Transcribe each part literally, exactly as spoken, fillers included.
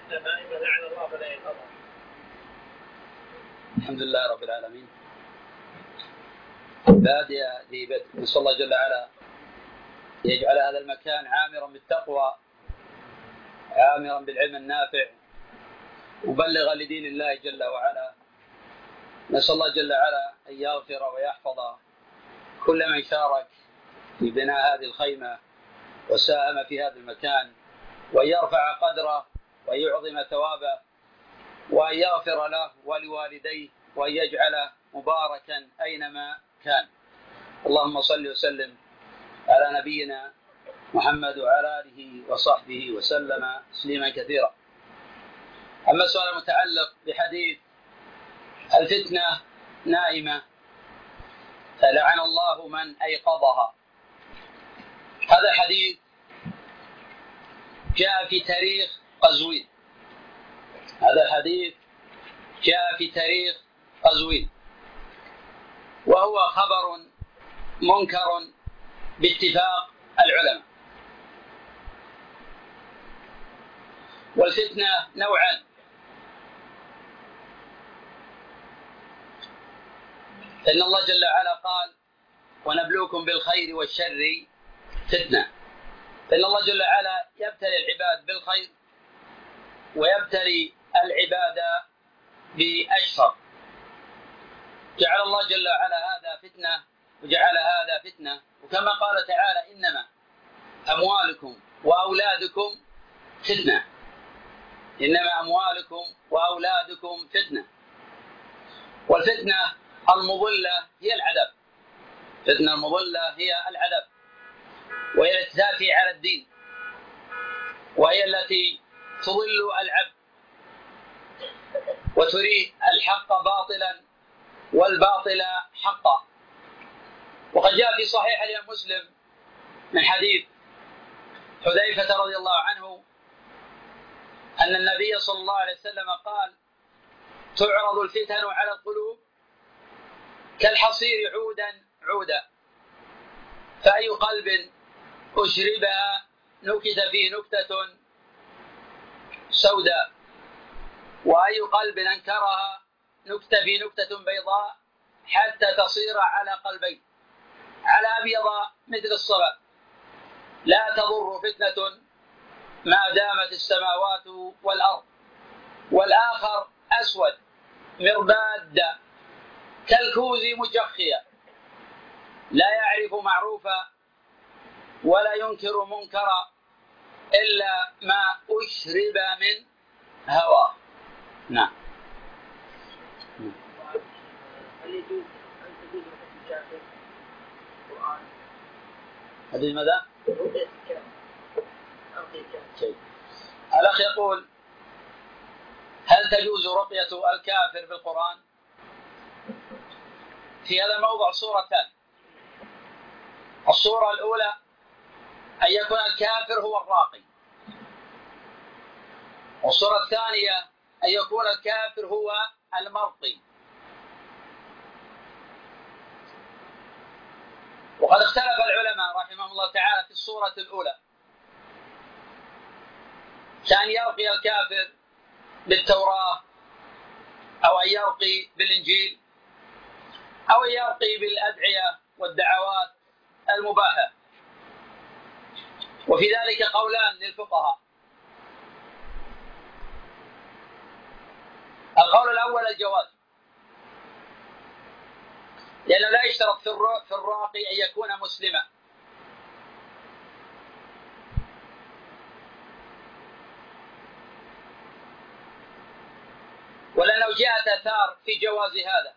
الحمد لله رب العالمين. بادئ ذي بدء، نسأل الله جل وعلا يجعل هذا المكان عامرا بالتقوى، عامرا بالعلم النافع، مبلغا لدين الله جل وعلا. نسأل الله جل وعلا أن يغفر ويحفظ كل من شارك في بناء هذه الخيمة وساهم في هذا المكان، وأن يرفع قدره وأن يعظم ثوابه، وأن يغفر له ولوالديه، وأن يجعله مباركا أينما كان. اللهم صل وسلم على نبينا محمد وعلى آله وصحبه وسلم تسليما كثيرا. أما السؤال المتعلق بحديث الفتنة نائمة فلعن الله من أيقظها، هذا الحديث جاء في تاريخ قزوين، هذا الحديث جاء في تاريخ قزوين، وهو خبر منكر باتفاق العلماء. والفتنة نوعان، فإن الله جل وعلا قال ونبلوكم بالخير والشر فتنة، فإن الله جل وعلا يبتلي العباد بالخير ويبتلي العباد بالشر. جعل الله جل وعلا هذا فتنة وجعل هذا فتنة، وكما قال تعالى إنما أموالكم وأولادكم فتنة، إنما أموالكم وأولادكم فتنة. والفتنة المضلة هي العذاب، فتنة المضلة هي العذاب، وهي التي تأتي على الدين، وهي التي تضل العبد وتري الحق باطلا والباطل حقا. وقد جاء في صحيح الإمام مسلم من حديث حذيفة رضي الله عنه أن النبي صلى الله عليه وسلم قال تعرض الفتن على القلوب كالحصير عودا عودا، فأي قلب أشربها نكت فيه نكتة سوداء، وأي قلب أنكرها نكت فيه نكتة بيضاء، حتى تصير على قلبين، على أبيض مثل الصبا، لا تضر فتنة ما دامت السماوات والأرض. والآخر أسود مرباد كالكوز مجخيا، لا يعرف معروفا ولا ينكر منكرا إلا ما أشرب من هواه. نعم. هذه ماذا؟ الأخ يقول هل تجوز رقية الكافر بالقرآن؟ في هذا الموضوع صورتان. الصورة الأولى أن يكون الكافر هو الراقي، والصورة الثانية أن يكون الكافر هو المرقي. وقد اختلف العلماء رحمهم الله تعالى في الصورة الأولى، كان يرقي الكافر بالتوراة أو أن يرقي بالإنجيل أو أن يرقي بالأدعية والدعوات المباحة. وفي ذلك قولان للفقهاء. القول الأول الجواز، لأنه لا يشترط في الراقي أن يكون مسلما، ولأنه جاءت آثار في جواز هذا.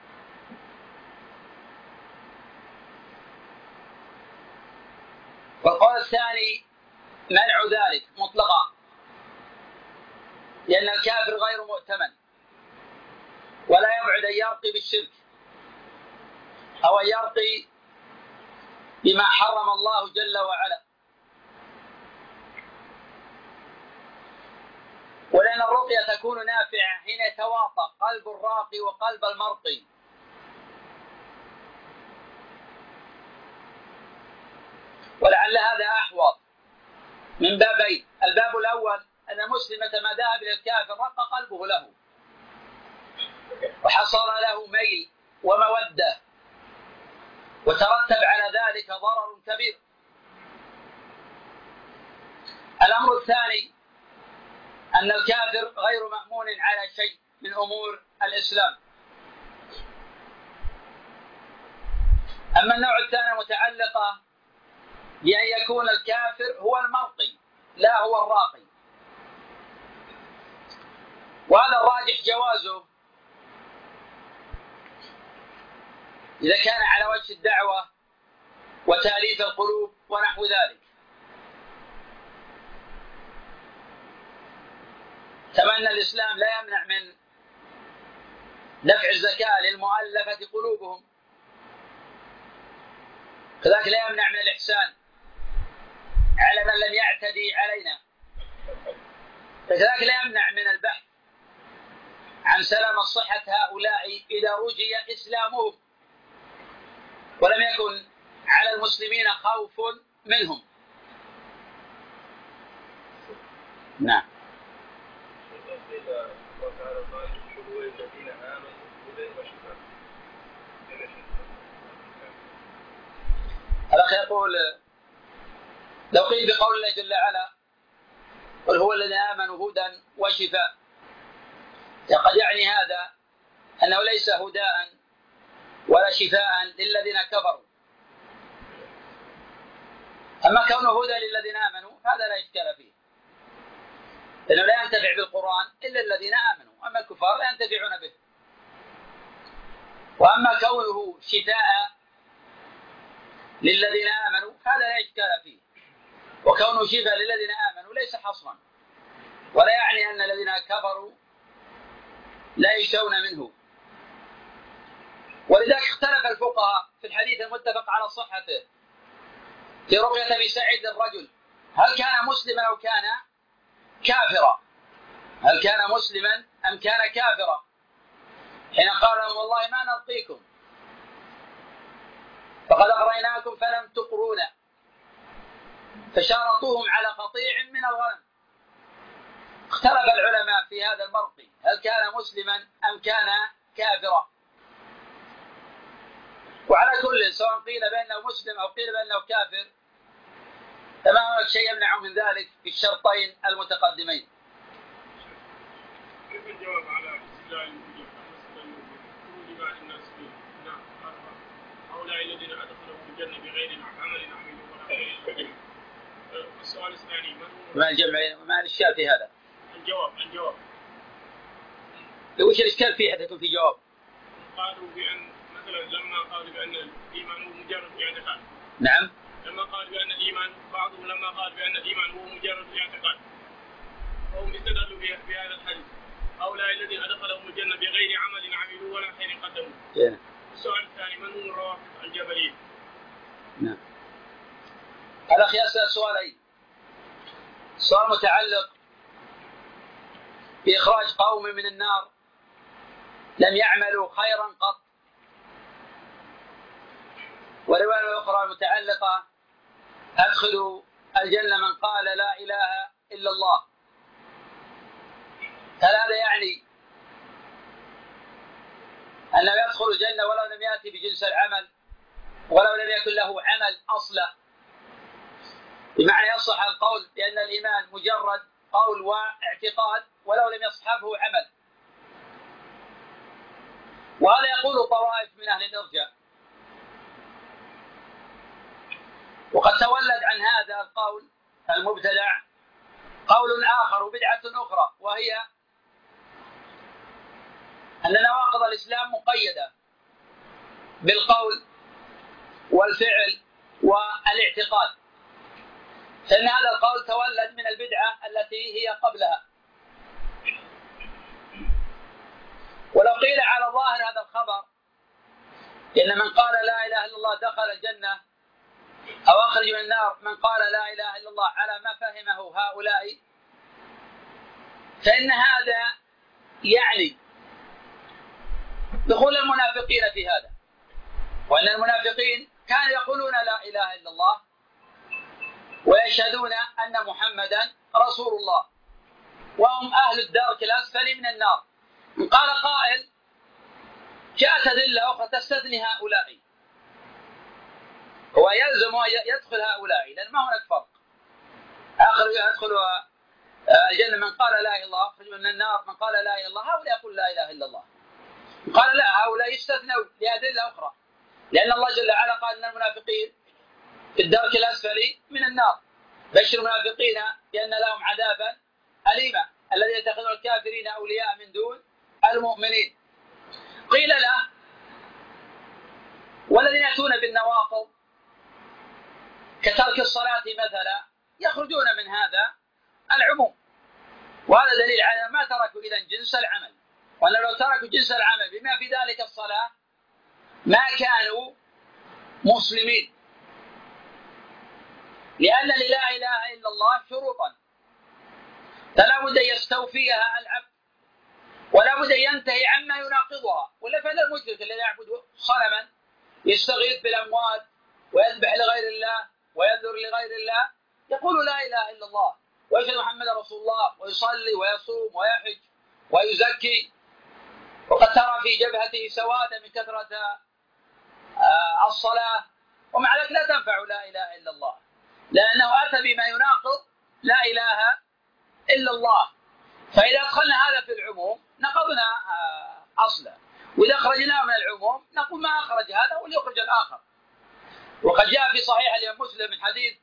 والقول الثاني منع ذلك مطلقا، لأن الكافر غير مؤتمن، ولا يبعد أن يرقي بالشرك أو أن يرقي بما حرم الله جل وعلا. ولأن الرقية تكون نافعة حين يتواطأ قلب الراقي وقلب المرقي. ولعل هذا أحوط من بابين. الباب الأول أن المسلم ما دام الكافر رق قلبه له وحصل له ميل ومودة، وترتب على ذلك ضرر كبير. الأمر الثاني أن الكافر غير مأمون على شيء من أمور الإسلام. أما النوع الثاني متعلقة بأن يكون الكافر هو المرقي لا هو الراقي، وهذا الراجح جوازه إذا كان على وجه الدعوة وتأليف القلوب ونحو ذلك، كما أن الإسلام لا يمنع من دفع الزكاة للمؤلفة قلوبهم، كذلك لا يمنع من الإحسان على من لم يعتدي علينا، كذلك لا يمنع من البحث عن سلامة صحة هؤلاء إذا رجي إسلامهم ولم يكن على المسلمين خوف منهم. نعم. الأخ يقول لو قيل بقول الله جل وعلا قل هو الذين آمنوا هدى وشفاء، قد يعني هذا أنه ليس هداء ولا شفاء للذين كفروا. أما كونه هدى للذين آمنوا هذا لا إشكال فيه، لأنه لا ينتفع بالقرآن إلا الذين آمنوا، أما الكفار لا ينتفعون به. وأما كونه شفاء للذين آمنوا هذا لا إشكال فيه، وكونه شفاء للذين آمنوا ليس حصرا، ولا يعني أن الذين كفروا لا يشفون منه. ولذلك اختلف الفقهاء في الحديث المتفق على صحته في رقية أبي سعيد الرجل، هل كان مسلما أو كان كافرا؟ هل كان مسلما أم كان كافرا؟ حين قال لهم والله ما نرقيكم فقد أغريناكم فلم تقرونا، فشارطوهم على قطيع من الغنم. اختلف العلماء في هذا المرقي، هل كان مسلما أم كان كافرا؟ وعلى كل سواء قيل بأنه مسلم أو قيل بأنه كافر فما هناك شيء يمنع من ذلك في الشرطين المتقدمين. كيف الجواب على استدلال الموجب خروج بعض الناس من هؤلاء الذين أدخلوا في الجنة بغير عمل عملوا ولا غير؟ السؤال الثاني ما الجمع ما الإشكال في هذا؟ الجواب الجواب وش الإشكال فيه حتى يكون في جواب؟ قالوا بأن مثلا لما قالوا بأن الإيمان هو مجرد اعتقاد. نعم. لما قال بأن الإيمان بعضهم لما قال بأن الإيمان هو مجرد اعتقاد فهم استدلوا بهذا الحديث هؤلاء الذين أدخلهم الجنة بغير عمل عملوا ولا خير قدموا. yeah. السؤال الثاني من هم الروافض الجبلية؟ نعم. الأخ يسأل سؤالين، سؤال متعلق بإخراج قوم من النار لم يعملوا خيرا قط، ورواية أخرى متعلقة أدخلوا الجنة من قال لا إله إلا الله. هل هذا يعني أنه يدخل الجنة ولو لم يأتي بجنس العمل ولو لم يكن له عمل أصلا؟ بمعنى يصح القول بأن الإيمان مجرد قول واعتقاد ولو لم يصحبه عمل، وهذا يقول طوائف من أهل الإرجاء. وقد تولد عن هذا القول المبتدع قول آخر وبدعة أخرى، وهي أن نواقض الإسلام مقيدة بالقول والفعل والاعتقاد، فإن هذا القول تولد من البدعة التي هي قبلها. ولو قيل على ظاهر هذا الخبر إن من قال لا إله إلا الله دخل الجنة أو أخرج من النار من قال لا إله إلا الله على ما فهمه هؤلاء، فإن هذا يعني دخول المنافقين في هذا، وأن المنافقين كانوا يقولون لا إله إلا الله ويشهدون أن محمدا رسول الله، وهم أهل الدرك الأسفل من النار. قال قائل جاءت أدلة أخرى تستثني هؤلاء، هو يلزم يدخل هؤلاء لأن ما هناك فرق. آخر يدخل الجنة من قال لا إله إلا الله، يخرج من النار من قال لا إله إلا الله. هؤلاء يقول لا إله إلا الله. قال لا، هؤلاء يستثنوا لأدلة أخرى، لأن الله جل وعلا قال إن المنافقين في الدرك الأسفل من النار. بشر المنافقين بأن لهم عذابا أليما الذين يتخذون الكافرين أولياء من دون المؤمنين. قيل له والذين يأتون بالنواقض كترك الصلاة مثلا يخرجون من هذا العموم، وهذا دليل على ما تركوا إذا جنس العمل، وأن لو تركوا جنس العمل بما في ذلك الصلاة ما كانوا مسلمين، لأن لا إله إلا الله شروطا فلا بد أن يستوفيها العبد ولا بد أن ينتهي عما يناقضها. ولا فإن المشرك الذي يعبد صنما يستغيث بالأموات ويذبح لغير الله ويذر لغير الله يقول لا إله إلا الله ويشهد محمد رسول الله ويصلي ويصوم ويحج ويزكي، وقد ترى في جبهته سوادا من كثرة الصلاة، ومع ذلك لا تنفع لا إله إلا الله لأنه أتى بما يناقض لا إله إلا الله. فإذا أدخلنا هذا في العموم نقضنا أصلا، وإذا أخرجناه من العموم نقول ما أخرج هذا وليخرج الآخر. وقد جاء في صحيح الإمام مسلم من حديث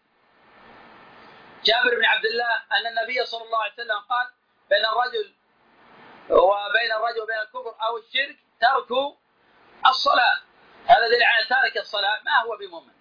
جابر بن عبد الله أن النبي صلى الله عليه وسلم قال بين الرجل وبين الرجل وبين الكفر أو الشرك ترك الصلاة. هذا دليل على تارك الصلاة ما هو بمؤمن،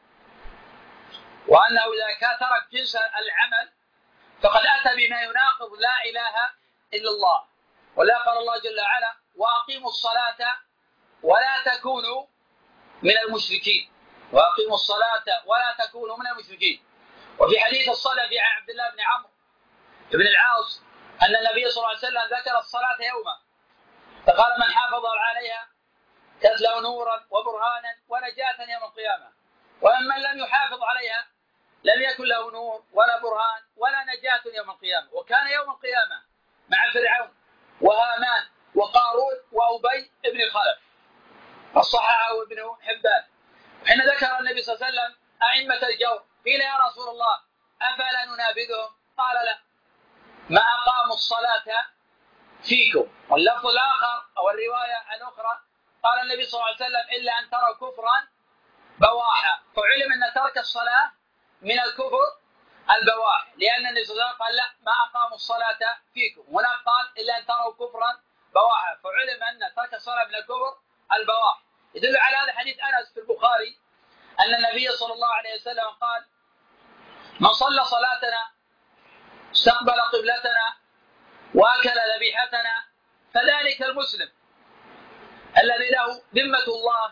وأنه إذا كان ترك جنس العمل فقد أتى بما يناقض لا إله إلا الله. ولا قال الله جل وعلا وأقيموا الصلاة ولا تكونوا من المشركين، وأقيموا الصلاة ولا تكونوا من المشركين. وفي حديث الصلاة في عبد الله بن عمرو بن العاص أن النبي صلى الله عليه وسلم ذكر الصلاة يوما فقال من حافظ عليها كانت له نورا وبرهانا ونجاة يوم القيامة، ومن لم يحافظ عليها لم يكن له نور ولا برهان ولا نجاة يوم القيامة. وكان يوم القيامة مع فرعون وهامان وقارون وأبي بن خلف الصحاح ابن حبان. حين ذكر النبي صلى الله عليه وسلم أئمة الجور قيل يا رسول الله أفلا ننابذهم؟ قال لا، ما أقاموا الصلاة فيكم. واللفظ الآخر أو الرواية الأخرى قال النبي صلى الله عليه وسلم إلا أن تروا كفرا بواحا، فعلم أن ترك الصلاة من الكفر البواح، لأن النبي صلى الله عليه وسلم قال لا ما أقاموا الصلاة فيكم، هنا قال إلا أن تروا كفرا بواحا، فعلم أن ترك الصلاة من الكفر البواح. يدل على هذا حديث أنس في البخاري أن النبي صلى الله عليه وسلم قال من صلى صلاتنا استقبل قبلتنا وأكل ذبيحتنا فذلك المسلم الذي له ذمة الله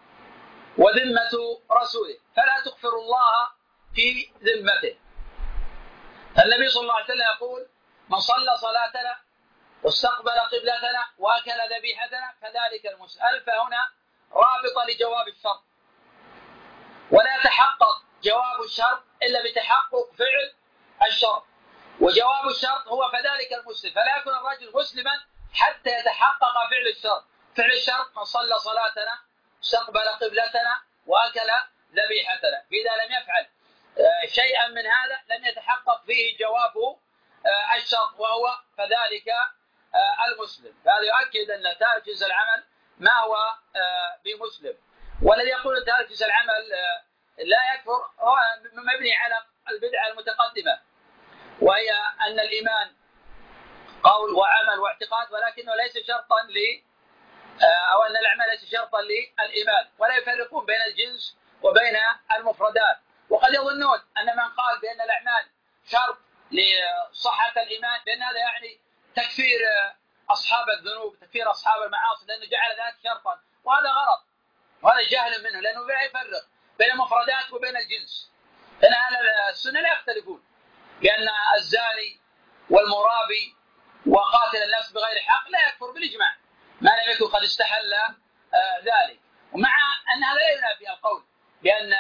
وذمة رسوله فلا تغفر الله في ذمته. النبي صلى الله عليه وسلم يقول من صلى صلاتنا واستقبل قبلتنا وأكل ذبيحتنا فذلك المسلم. ألف هنا رابطة لجواب الشرط، ولا يتحقق جواب الشرط إلا بتحقق فعل الشرط، وجواب الشرط هو فذلك المسلم، فلا يكون الرجل مسلما حتى يتحقق فعل الشرط. فعل الشرط من صلى صلاتنا استقبل قبلتنا وأكل ذبيحتنا، فإذا لم يفعل شيئا من هذا لم يتحقق فيه جواب الشرط وهو فذلك المسلم. فهذا يؤكد أن تارك جنس العمل ما هو بمسلم. والذي يقول تارك جنس العمل لا يكفر هو مبني على البدعة المتقدمة، وهي أن الإيمان قول وعمل واعتقاد، ولكنه ليس شرطا ل أو أن الأعمال ليس شرطا للإيمان، ولا يفرقون بين الجنس وبين المفردات. وقد يظنون أن من قال بأن الأعمال شرط لصحة الإيمان بأن هذا يعني تكفير أصحاب الذنوب، تكفير أصحاب المعاصي، لأنه جعل ذلك شرطا، وهذا غلط وهذا جهل منه، لأنه لا يفرق بين المفردات وبين الجنس. لأن أهل السنة لا يختلفون بأن الزاني والمرابي وقاتل النفس بغير حق لا يكفر بالإجماع ما لم يكن قد استحل ذلك، ومع أن هذا لا ينافي القول بأن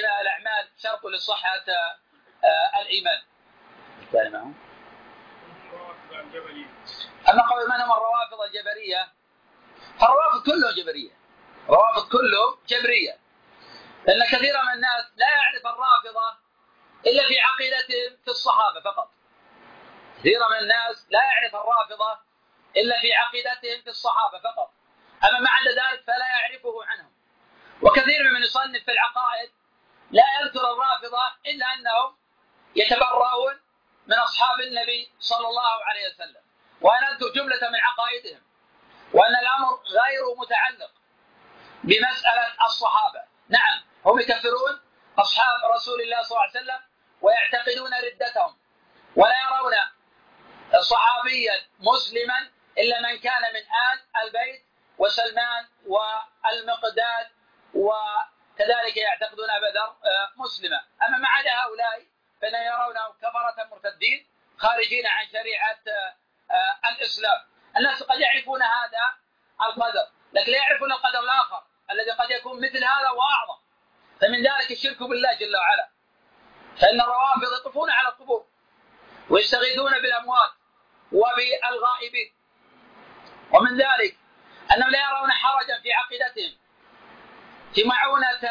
الأعمال شرط لصحة الإيمان. الروافض الجبرية. أما قول من هم الروافض الجبرية، فالروافض كلهم جبرية، الروافض كلهم جبرية، لأن كثيرا من الناس لا يعرف الرافضة إلا في عقيدتهم في الصحابة فقط. كثيرا من الناس لا يعرف الرافضة إلا في عقيدتهم في الصحابة فقط، أما ما عدا ذلك فلا يعرفه عنهم. وكثير من يصنف في العقائد لا يذكر الرافضة إلا أنهم يتبرؤون من أصحاب النبي صلى الله عليه وسلم، وأنا أذكر جملة من عقائدهم، وأن الأمر غير متعلق بمسألة الصحابة. نعم هم يكفرون أصحاب رسول الله صلى الله عليه وسلم ويعتقدون ردتهم، ولا يرون صحابيا مسلما إلا من كان من آل البيت وسلمان والمقداد، وكذلك يعتقدون أبا ذر مسلما. أما ما عدا هؤلاء فإن يرونهم كفرة مرتدين خارجين عن شريعة الإسلام. الناس قد يعرفون هذا القدر، لكن لا يعرفون القدر الآخر الذي قد يكون مثل هذا وأعظم، فمن ذلك الشرك بالله جل وعلا. فإن الروافض يطوفون على القبور ويستغيثون بالأموات وبالغائبين، ومن ذلك أنهم لا يرون حرجا في عقيدتهم في معونة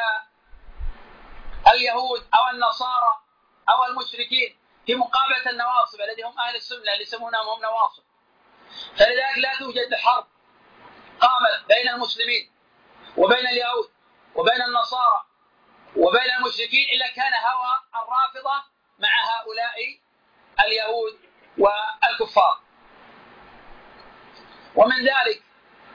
اليهود أو النصارى أو المشركين في مقابلة النواصب الذين هم أهل السنة اللي يسمونهم هم نواصب. فلذلك لا توجد حرب قامت بين المسلمين وبين اليهود وبين النصارى وبين المشركين إلا كان هوى الرافضة مع هؤلاء اليهود والكفار. ومن ذلك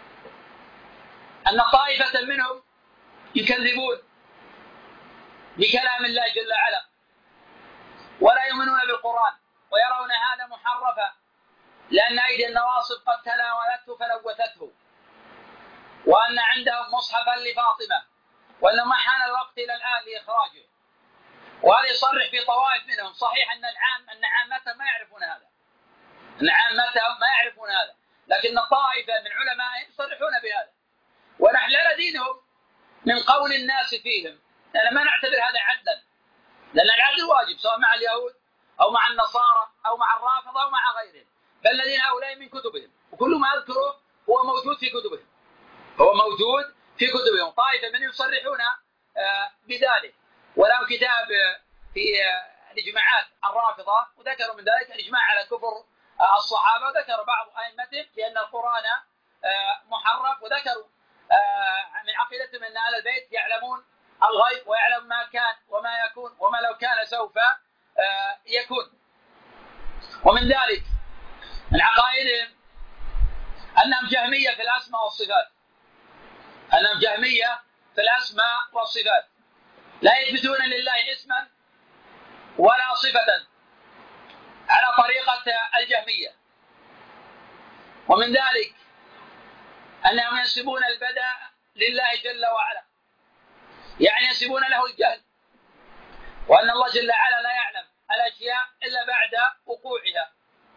أن طائفة منهم يكذبون بكلام الله جل وعلا ولا يؤمنون بالقرآن، ويرون هذا محرفا لأن أيدي النواصب قد تناولته فلوثته، وأن عندهم مصحفا لفاطمة، وأنه ما حان الوقت إلى الآن لإخراجه. وهذا يصرح في طوائف منهم. صحيح أن العام أن عامتهم ما يعرفون هذا، أن عامتهم ما يعرفون هذا، لكن طائفة من علمائهم يصرحون بهذا، ونحن لا ندينهم من قول الناس فيهم، لأن ما نعتبر هذا عدلا، لأن العدل واجب سواء مع اليهود أو مع النصارى أو مع الرافضة أو مع غيرهم، فالذين هؤلاء من كتبهم، وكل ما أذكره هو موجود في كتبهم، هو موجود في كتبهم. طائفة من يصرحون بذلك، ولهم كتاب في الإجماعات الرافضة، وذكروا من ذلك الإجماع على كفر الصحابة، وذكر بعض أئمتهم بأن القرآن محرف، وذكروا من عقيدتهم أن أهل البيت يعلمون الغيب ويعلم ما كان وما يكون وما لو كان سوف يكون. ومن ذلك من عقائدهم أنهم جهمية في الأسماء والصفات، أنهم جهمية في الأسماء والصفات، لا يثبتون لله اسما ولا صفة على طريقة الجهمية. ومن ذلك أنهم ينسبون البدء لله جل وعلا، يعني ينسبون له الجهل، وأن الله جل وعلا لا يعلم الأشياء إلا بعد وقوعها.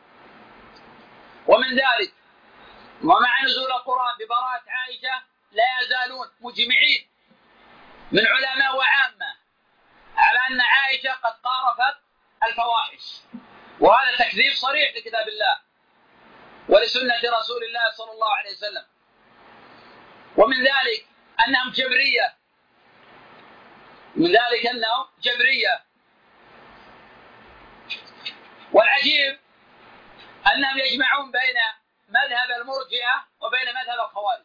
ومن ذلك ومع نزول القرآن ببراءة عائشة لا يزالون مجمعين من علماء وعامة على أن عائشة قد قارفت الفواحش، وهذا تكذيب صريح لكتاب الله ولسنة رسول الله صلى الله عليه وسلم. ومن ذلك أنهم جبرية، من ذلك أنهم جبرية. والعجيب أنهم يجمعون بين مذهب المرجئة وبين مذهب الخوارج،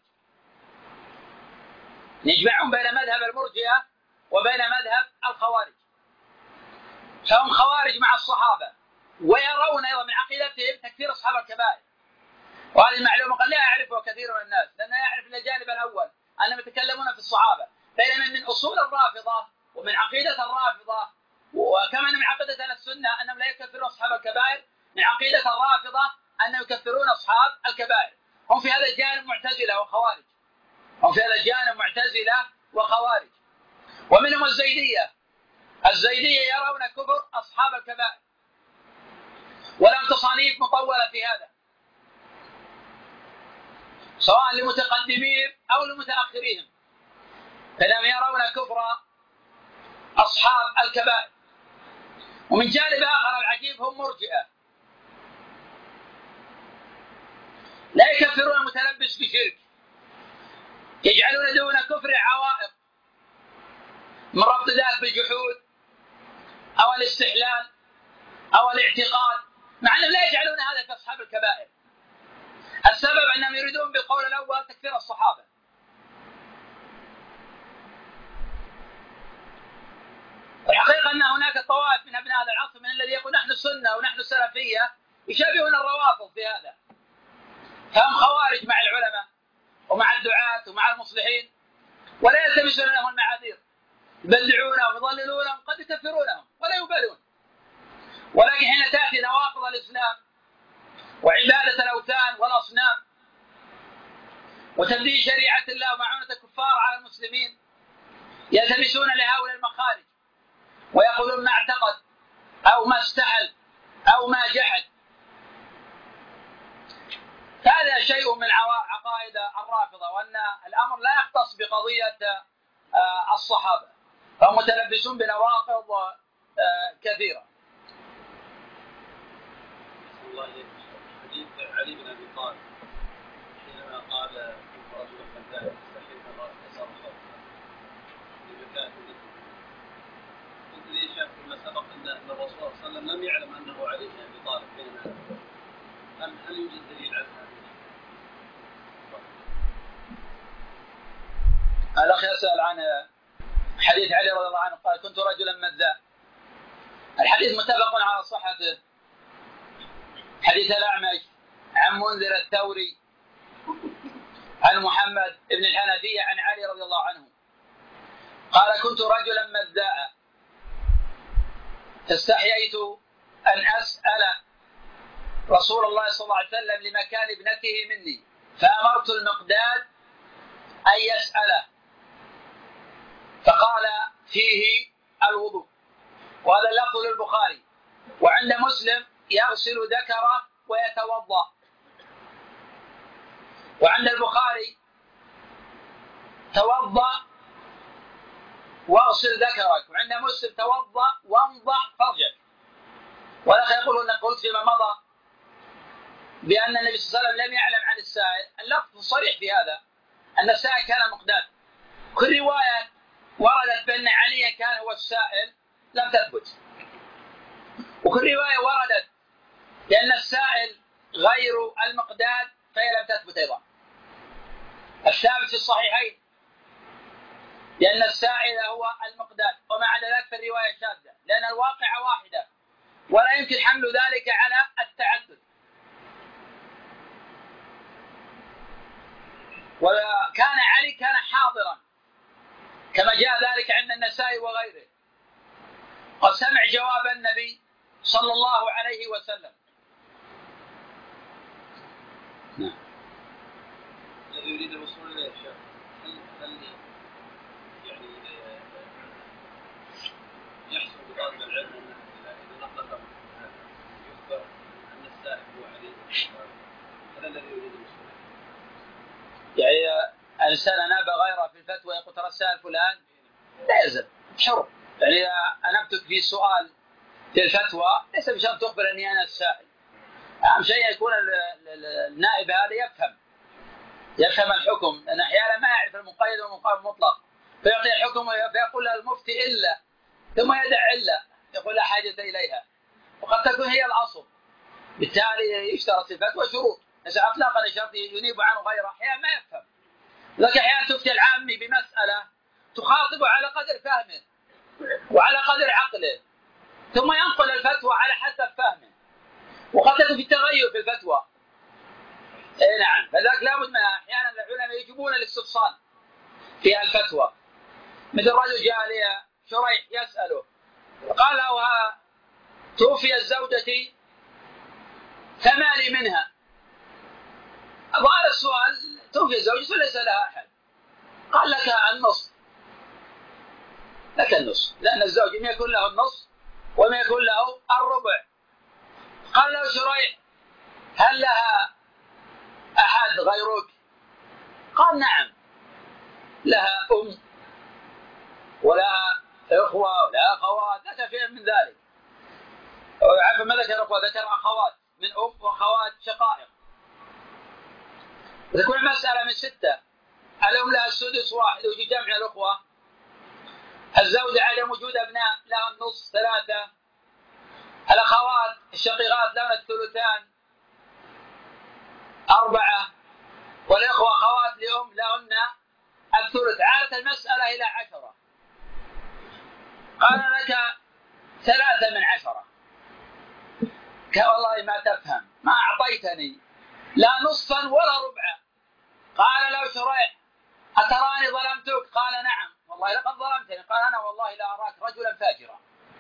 يجمعون بين مذهب المرجئة وبين مذهب الخوارج، فهم خوارج مع الصحابة، ويرون أيضا من عقيدتهم تكفير أصحاب الكبائر. وهذه المعلومة قد لا يعرفها كثير من الناس، لأنه يعرف الجانب الأول أنهم يتكلمون في الصحابة، بينما من أصول الرافضة ومن عقيدة الرافضة، وكما من عقيدة أهل السنة أنهم لا يكفرون أصحاب الكبائر، من عقيدة الرافضة أنهم يكفرون أصحاب الكبائر. هم في هذا الجانب معتزلة وخوارج، هم في هذا الجانب معتزلة وخوارج. ومنهم الزيدية، الزيدية يرون كفر أصحاب الكبائر، ولهم تصانيف مطولة في هذا سواء لمتقدمين أو لمتأخرين، فلم يرون كفر أصحاب الكبائر. ومن جانب آخر العجيب هم مرجئة، يكفرون المتلبس بشرك، يجعلون دون كفر عوائق من ربط ذلك بالجحود أو الاستحلال أو الاعتقاد، مع أنهم لا يجعلون هذا كأصحاب الكبائر. السبب أنهم يريدون بالقول الأول تكفير الصحابة. الحقيقة أن هناك طوائف من أبناء هذا العصر من الذي يقول نحن السنة ونحن السلفية يشابهون الروافض في هذا، فهم خوارج مع العلماء ومع الدعاة ومع المصلحين، ولا يلتمسون لهم المعاذير، يبدعونهم يضللونهم قد يكفرونهم ولا يبالون. ولكن حين تأتي نواقض الإسلام وعبادة الأوثان والأصنام وتبديل شريعة الله ومعونة الكفار على المسلمين، يلتمسون لهؤلاء المخارج ويقولون ما اعتقد أو ما استحل أو ما جحد. هذا شيء من عقائد الرافضة، وأن الأمر لا يختص بقضية الصحابة، فهم متلبسون بنواقض كثيرة. حديث علي بن أبي طالب حينما قال كنت رجلا فذاك استحيت الله كسر خلقه لمكان قلت لي شاف فيما سبق أن الرسول صلى الله عليه وسلم لم يعلم أنه علي بن أبي طالب حينما هل هل يوجد دليل على هذا؟ الأخ يسأل عن حديث علي رضي الله عنه قال كنت رجلا مذاء. الحديث متفق على صحته، حديث الأعمش عن منذر الثوري عن محمد بن الحنفية عن علي رضي الله عنه قال كنت رجلا مذاء فاستحييت أن أسأل رسول الله صلى الله عليه وسلم لمكان ابنته مني، فأمرت المقداد أن يسأله فقال فيه الوضوء. وهذا اللفظ للبخاري. وعند مسلم يغسل ذكره ويتوضأ. وعند البخاري توضأ واغسل ذكرك، وعند مسلم توضأ وانضح فرجك. ولكن يقول أن قلت فيما مضى بأن النبي صلى الله عليه وسلم لم يعلم عن السائل. اللفظ صريح في هذا أن السائل كان مقداد. كل رواية وردت بأن علي كان هو السائل لم تثبت، وكل رواية وردت لأن السائل غير المقداد فهي لم تثبت أيضا. الثابت في الصحيحين لأن السائل هو المقداد، وما عدا ذلك فالرواية شاذة لأن الواقع واحدة ولا يمكن حمل ذلك على التعدد. وكان علي كان حاضرا كما جاء ذلك عند النسائي وغيره، قد سمع جواب النبي صلى الله عليه وسلم. نعم. الذي يريد الوصول إليه الشيخ هل هل يعني يحصل بطالب العلم أنه إذا نقله يخبر أن السائل هو علي؟ هذا الذي يريد الوصول إليه. يعني الإنسان أناب غيره في الفتوى يقول ترى السائل فلان لا يلزم حر. يعني أنبتك في سؤال في الفتوى ليس بشرط تخبر أني أنا السائل. أهم شيء يكون النائب هذا يفهم يفهم الحكم، لأن أحيانا ما يعرف المقيد والمقام المطلق فيعطي الحكم فيقول المفتي إلا ثم يدع إلا يقول لا حاجة إليها، وقد تكون هي الأصل. بالتالي يشترط الفتوى شروط، إذا أطلق شرط ينيب عنه غيره أحيانا ما يفهم. لكن أحيانا تفتي العامي بمسألة تخاطبه على قدر فهمه وعلى قدر عقله ثم ينقل الفتوى على حسب فهمه، وقد تكون في تغير في الفتوى. إيه نعم، فذلك لابد من أحيانا العلماء يجبون الاستفصال في الفتوى. مثل رجل جاء لي شريح يسأله قال له توفي الزوجة فما لي منها. ظهر السؤال توفي الزوجة وليس لها أحد، قال لك النصف، لك النصف، لأن الزوج ما يكون له النصف وما يكون له الربع. قال له شريح هل لها أحد غيرك؟ قال نعم، لها أم ولها إخوة ولا أخوات، ذكر شيئا من ذلك. عارف ما ذكر أخوة، ذكر أخوات من أم وأخوات شقائق. وتكون المسألة من ستة، الأم لها السدس واحد ويجي جمع الأخوة، الزوجة عدم وجود أبناء لها النصف ثلاثة، الأخوات الشقيقات لهن الثلثان أربعة، والإخوة أخوات لأم لهن الثلث. عادت المسألة إلى عشرة، قال لك ثلاثة من عشرة، قال والله ما تفهم، ما أعطيتني لا نصفا ولا ربعا. قال له شريح أتراني ظلمتك؟ قال نعم والله لقد ظلمتني. قال أنا والله لا أراك رجلا فاجرا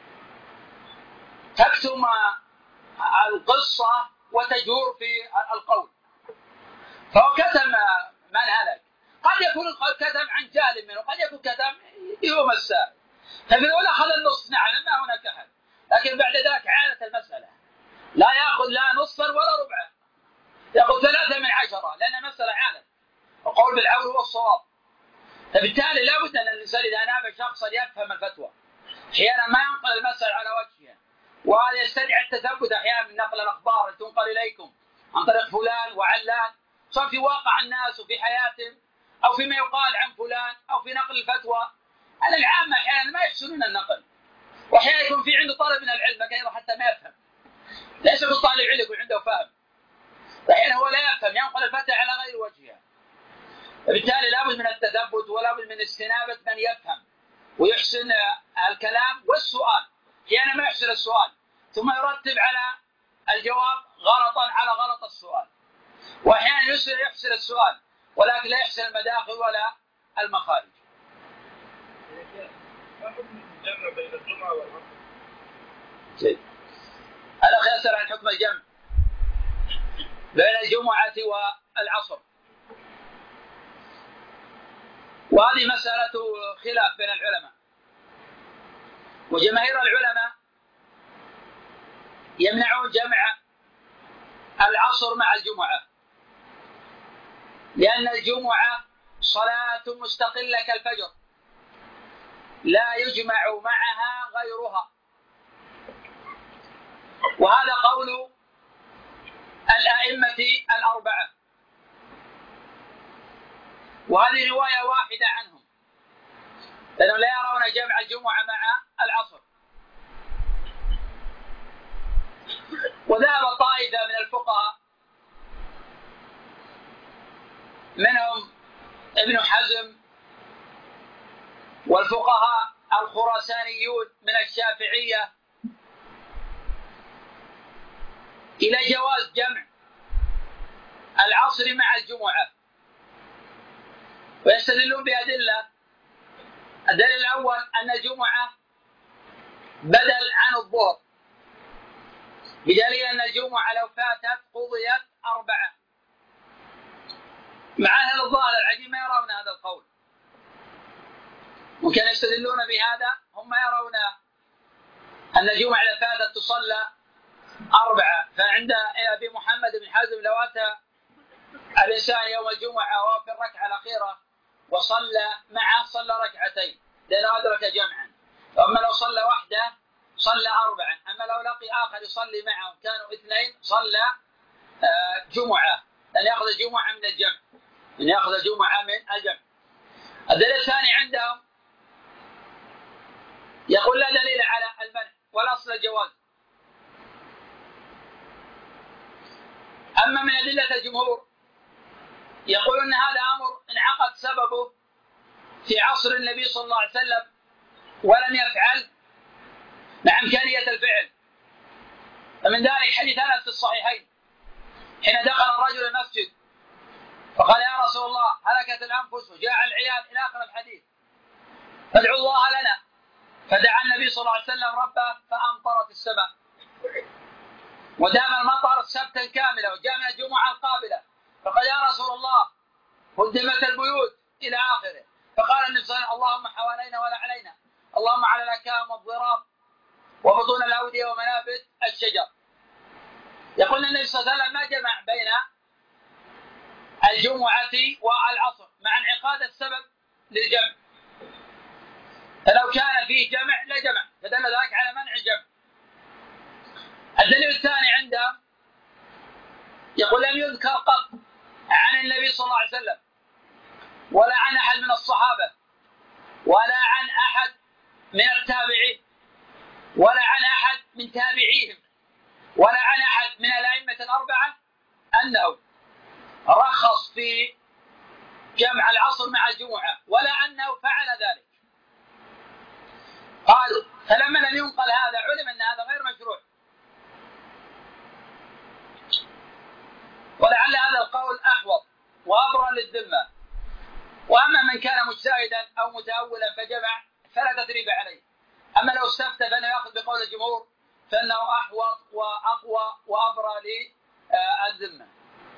تكتم القصة وتجور في القول. فهو كتم من هلك، قد يكون كتم عن جهل منه، قد يكون كتم يوم السابق. ففي الأولى أخذ النصف نعم ما هناك أحد، لكن بعد ذلك عادت المسألة لا يأخذ لا نصفا ولا ربعا، يأخذ ثلاثة من عشرة، لأن المسألة عادت، وقول بالعون هو الصواب. فبالتالي لا بد أن الإنسان إذا نابه شخصا يفهم الفتوى، أحيانا ما ينقل المسألة على وجهها، وهذا يستدعي التثبت أحيانا من نقل الأخبار التي تنقل إليكم عن طريق فلان وعلان، سواء في واقع الناس وفي حياتهم أو فيما يقال عن فلان أو في نقل الفتوى. أنا العامة أحيانا ما يحسنون النقل، وأحيانا يكون في عنده طالب من العلم أيضا حتى ما يفهم، ليس كل طالب علم يكون عنده فهم، أحيانا هو لا يفهم ينقل الفتوى على غير وجهها. فبالتالي لابد من التثبت ولابد من استنابة من يفهم ويحسن الكلام والسؤال. أحيانا ما يحسن السؤال ثم يرتب على الجواب غلطا على غلط السؤال، وأحيانا يحسن السؤال ولكن لا يحسن المداخل ولا المخارج. ما حكم الجمع بين الجمعة والعصر؟ جيد. الأخ يسأل عن حكم الجمع بين الجمعة والعصر، وهذه مسألة خلاف بين العلماء، وجماهير العلماء يمنعون جمع العصر مع الجمعة، لأن الجمعة صلاة مستقلة كالفجر لا يجمع معها غيرها، وهذا قول الأئمة الأربعة، وهذه رواية واحدة عنهم، لأنهم لا يرون جمع الجمعة مع العصر. وذهب طائفة من الفقهاء منهم ابن حزم والفقهاء الخراسانيون من الشافعية إلى جواز جمع العصر مع الجمعة، ويستدلون بأدلة. الدليل الأول أن الجمعة بدل عن الظهر، بدليل أن الجمعة لو فاتت قضيت أربعة، مع أهل الظاهر العجيب ما يرون هذا القول، وكان يستدلون بهذا، هم يرون أن الجمعة إذا فاتت تصلى أربعة. فعند أبي محمد بن حزم لو أتى الإنسان يوم الجمعة وهو في الركعة الأخيرة وصلى معه صلى ركعتين لأنه أدرك جمعا، أما لو صلى وحده صلى أربعا، أما لو لقي آخر يصلي معه كانوا اثنين صلى جمعة، لأن يأخذ الجمعة من الجمع، لأن يأخذ الجمعة من الجمع. الدليل الثاني عندهم يقول لا دليل على المنع والأصل الجواز. أما من أدلة الجمهور يقول أن هذا أمر انعقد سببه في عصر النبي صلى الله عليه وسلم ولم يفعل مع إمكانية الفعل، فمن ذلك حديث أنس في الصحيحين حين دخل الرجل المسجد فقال يا رسول الله هلكت الأنفس وجاع العيال إلى آخر الحديث، فادعوا الله لنا، فدعا النبي صلى الله عليه وسلم ربه فأمطرت السماء ودام المطر سبتا كاملا وجاء من الجمعة القابلة، فقال يا رسول الله هدمت البيوت إلى آخره، فقال النبي صلى الله عليه وسلم اللهم حوالينا ولا علينا، اللهم على الأكام والضراب وبطون الأودية ومنابت الشجر. يقول النبي صلى الله عليه وسلم ما جمع بين الجمعة والعصر مع انعقاد السبب للجمع، فلو كان فيه جمع لجمع، فدل ذلك على منع الجمع. الدليل الثاني عندهم يقول لم يذكر قط عن النبي صلى الله عليه وسلم ولا عن أحد من الصحابة ولا عن أحد من التابعين ولا عن أحد من تابعيهم ولا عن أحد من الأئمة الأربعة أنه رخص في جمع العصر مع الجمعة ولا أنه فعل ذلك. قال فلما لم ينقل هذا علم أن هذا غير مشروع، ولعل هذا القول أحوط وأبرأ للذمة. وأما من كان مجتهدا أو متأولا فجمع فلا تثريب عليه، أما لو استفتى فإنه يأخذ بقول الجمهور فإنه أحوط وأقوى وأبرأ للذمة.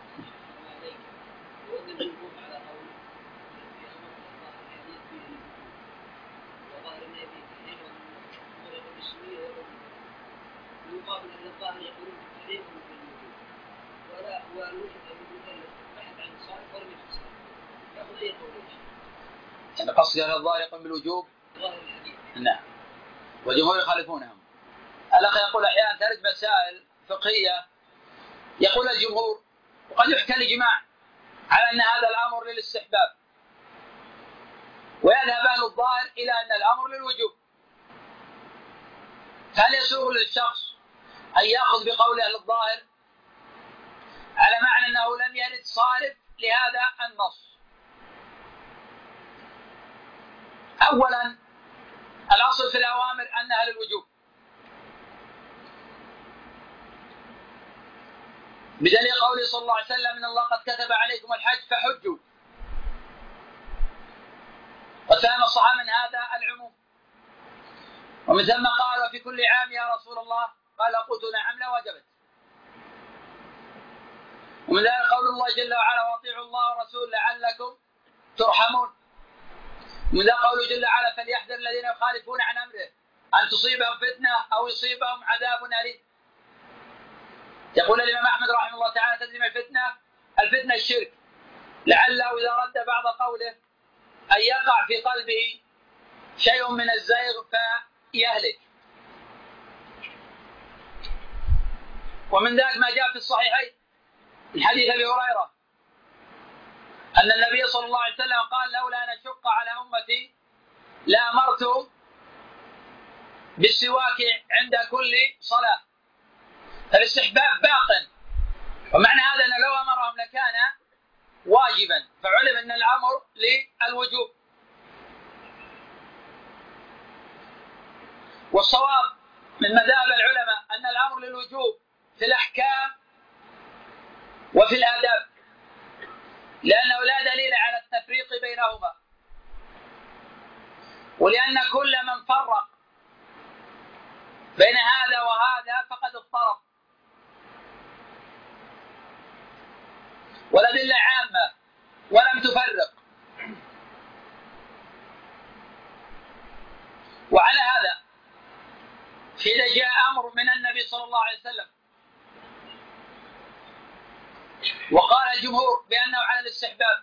يقابل ان الظاهر يقولون بالتحريم وبالوجوب ولا والوجوب المكلف بحث عن الصالح ولم يفسر ياخذ اي قول يعني قصد هذا الظاهر يقوم بالوجوب ظاهر الحديث نعم والجمهور يخالفونهم. الاخ يقول احيانا ترد مسائل فقهيه يقول الجمهور وقد يحكى الاجماع على ان هذا الامر للاستحباب ويذهب اهل الظاهر الى ان الامر للوجوب، فهل يسوغ للشخص أن يأخذ بقول أهل الظاهر على معنى أنه لم يرد صارف لهذا النص؟ أولا الأصل في الأوامر أنها للوجوب بدليل قوله صلى الله عليه وسلم إن الله قد كتب عليكم الحج فحجوا، وفهم الصحابة من هذا العموم، ومن ثم قال وفي كل عام يا رسول الله قال قلت نعم لوجبت. ومن ذلك قول الله جل وعلا واطيعوا الله ورسوله لعلكم ترحمون. ومن ذلك قوله جل وعلا فليحذر الذين يخالفون عن امره ان تصيبهم فتنه او يصيبهم عذاب اليم. يقول الامام احمد رحمه الله تعالى تدري ما الفتنه؟ الفتنه الشرك، لعله اذا رد بعض قوله ان يقع في قلبه شيء من الزيغ فيهلك. ومن ذلك ما جاء في الصحيحين من حديث ابي هريره ان النبي صلى الله عليه وسلم قال لولا ان اشق على امتي لامرتهم بالسواك عند كل صلاه، فالاستحباب باق، ومعنى هذا ان لو امرهم لكان واجبا، فعلم ان الامر للوجوب. والصواب من مذاهب العلماء ان الامر للوجوب في الأحكام وفي الآداب، لأنه لا دليل على التفريق بينهما، ولأن كل من فرق بين هذا وهذا فقد اضطرب. والأدلة عامة ولم تفرق. وعلى هذا إذا جاء أمر من النبي صلى الله عليه وسلم وقال الجمهور بأنه على الاستحباب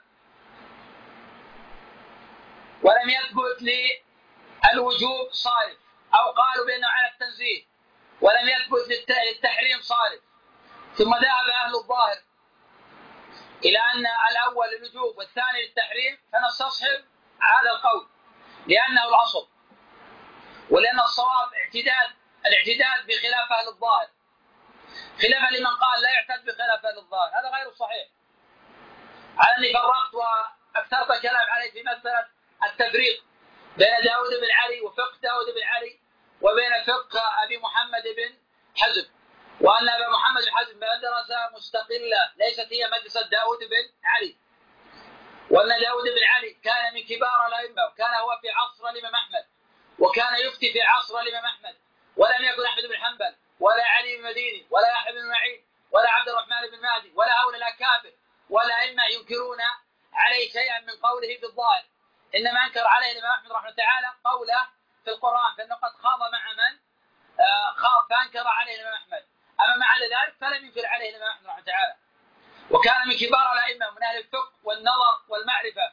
ولم يثبت للوجوب صارف، أو قالوا بأنه على التنزيه ولم يثبت للتحريم صارف، ثم ذهب أهل الظاهر إلى أن الأول للوجوب والثاني للتحريم، فنستصحب هذا القول لأنه الأصل، ولأن الصواب اعتداد الاعتداد بخلاف أهل الظاهر، خلافا لمن قال لا يعتد بخلاف أهل الظاهر، هذا غير صحيح. على أني فرقت وأكثرت كلام عليه في مسألة التفريق بين داود بن علي وفقه داود بن علي وبين فقه أبي محمد بن حزم، وأن أبا محمد بن حزم مدرسة مستقلة ليست هي مدرسة داود بن علي، وأن داود بن علي كان من كبار الأئمة، وكان هو في عصر الإمام أحمد، وكان يفتي في عصر الإمام أحمد، ولم يكن أحمد بن حنبل ولا علي بن مديني ولا يحيى بن معين ولا عبد الرحمن بن مهدي ولا هؤلاء الأكابر ولا أئمة ينكرون عليه شيئا من قوله في الظاهر، إنما أنكر عليه الإمام أحمد رحمه الله تعالى قوله في القرآن، فإنه قد خاض مع من خاض فأنكر عليه الإمام أحمد، أما مع ذلك فلم ينكر عليه الإمام أحمد رحمه الله تعالى، وكان من كبار الأئمة من أهل الفقه والنظر والمعرفة.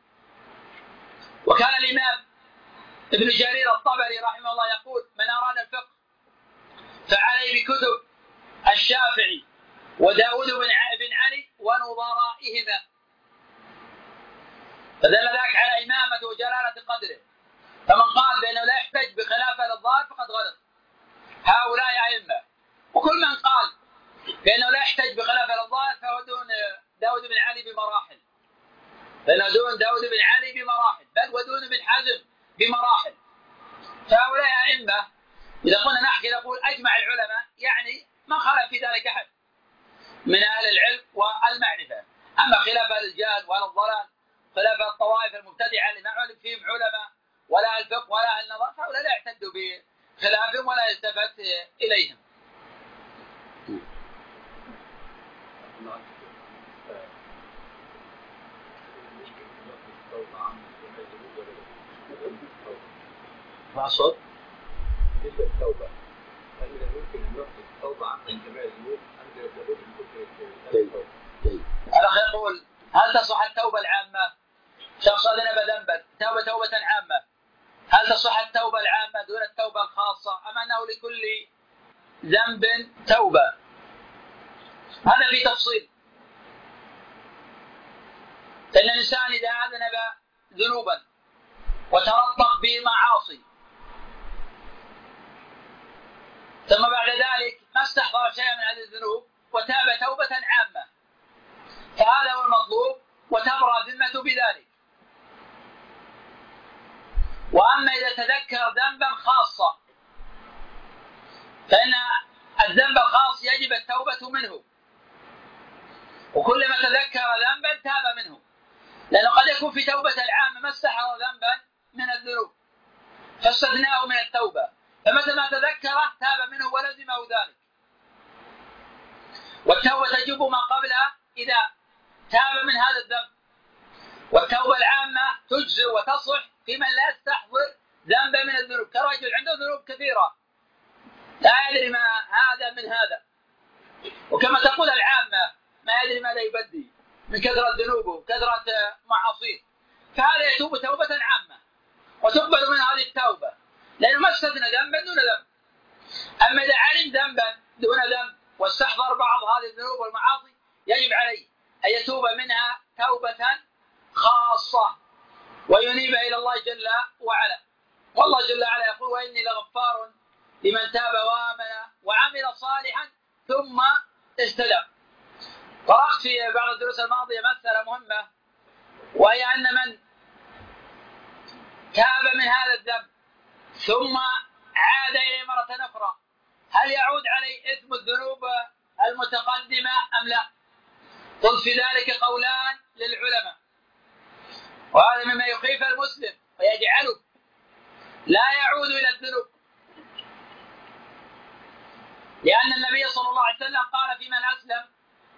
وكان الإمام ابن جرير الطبري رحمه الله يقول من أراد الفقه فعليه بكتب الشافعي وداود بن علي ونظرائه تركهما، فدل ذلك على إمامته وجلالة قدره. فمن قال بأنه لا يحتج بخلافه للظاهر فقد غلط. هؤلاء أئمة. وكل من قال بأنه لا يحتج بخلافه للظاهر فهو دون داود بن علي بمراحل، فإنه دون داود بن علي بمراحل، بل ودون ابن حزم بمراحل. فهؤلاء أئمة إذا قلنا نحكي نقول أجمع العلماء، يعني ما خالف في ذلك أحد من أهل العلم والمعرفة. أما خلاف أهل الجهل وأهل الضلال، خلاف الطوائف المبتدعة اللي ما علم فيهم علماء ولا الفقه ولا النظر، فهؤلاء لا يعتدوا بخلافهم ولا يلتفت إليهم. ما صوت؟ بالنسبة للتوبة، هل من الممكن أن نخرج التوبة عن جميع الذنوب أم يجوز الكفر؟ الأخ يقول: هل تصح التوبة العامة؟ شخص أذنب ذنبا تاب توبة عامة، هل تصح التوبة العامة دون التوبة الخاصة أم أنه لكل ذنب توبة؟ هذا في تفصيل. فإن الإنسان إذا أذنب ذنوبا وترطق بمعاصي ثم بعد ذلك ما استحضر شيئا من هذه الذنوب وتاب توبة عامة، فهذا هو المطلوب وتبرأ ذمته بذلك. وأما إذا تذكر ذنبا خاصا فإن الذنب الخاص يجب التوبة منه، وكلما تذكر ذنبا تاب منه، لأنه قد يكون في توبة العامة ما استحضر ذنبا من الذنوب فاستثناه من التوبة، فمتى ما تذكره تاب منه ولزمه ذلك. والتوبة تجب ما قبلها إذا تاب من هذا الذنب، والتوبة العامة تجزئ وتصح في من لا يستحضر ذنبا من الذنوب، كرجل عنده ذنوب كثيرة لا يدري ما هذا من هذا، وكما تقول العامة ما يدري ماذا يبدي من كثرة ذنوبه وكثرة معاصيه، فهذا يتوب توبة عامة وتقبل من هذه التوبة لأنه ما استثنى ذنبا دون ذنب. أما إذا علم ذنبا دون ذنب واستحضر بعض هذه الذنوب والمعاصي يجب عليه أن يتوب منها توبة خاصة وينيب إلى الله جل وعلا. والله جل وعلا يقول: وإني لغفار لمن تاب وآمن وعمل صالحا ثم اهتدى. طرقت في بعض الدروس الماضية مسألة مهمة، وهي أن من تاب من هذا الذنب ثم عاد إليه مرة أخرى هل يعود عليه إثم الذنوب المتقدمة أم لا؟ قلت في ذلك قولان للعلماء، وهذا مما يخيف المسلم ويجعله لا يعود إلى الذنوب، لأن النبي صلى الله عليه وسلم قال في من أسلم: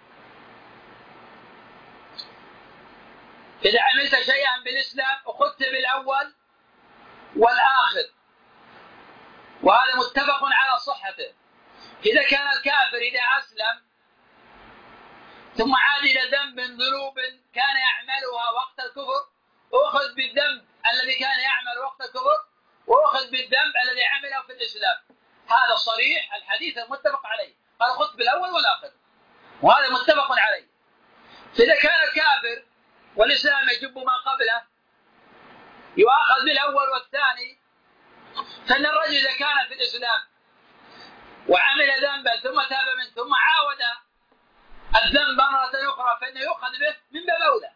إذا عملت شيئا بالإسلام أخذت بالأول والآخر، وهذا متفق على صحته. إذا كان الكافر إذا أسلم ثم عاد إلى ذنب من ذنوب كان يعملها وقت الكفر أخذ بالذنب الذي كان يعمل وقت الكفر وأخذ بالذنب الذي عمله في الإسلام. هذا صريح الحديث المتفق عليه، قال خذ بالأول والآخر، وهذا متفق عليه. فإذا كان الكافر والإسلام يجب ما قبله يؤخذ بالأول والثاني، فإن الرجل إذا كان في الإسلام وعمل ذنبا ثم تاب منه ثم عاود الذنب مرة أخرى فإنه يؤخذ به من باب أولى.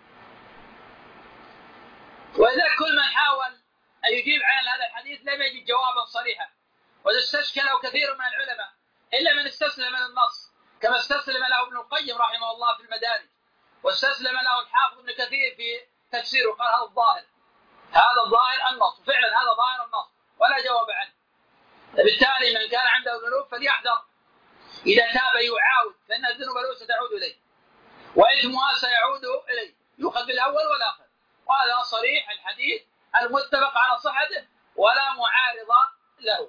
وإذا كل من حاول أن يجيب عن هذا الحديث لم يجد جوابا صريحا، وإذا استشكله كثير من العلماء إلا من استسلم من النص، كما استسلم له ابن القيم رحمه الله في المدارج، واستسلم له الحافظ ابن كثير في تفسيره، قال هذا الظاهر هذا الظاهر النص، وفعلا هذا ظاهر النص ولا جواب عنه. بالتالي من كان عنده ذنوب فليحذر، إذا تاب يعاود فإن الذنوب له ستعود إليه وإثمها سيعود إليه، يؤخذ بالأول والآخر. وهذا صريح الحديث المتفق على صحته ولا معارض له.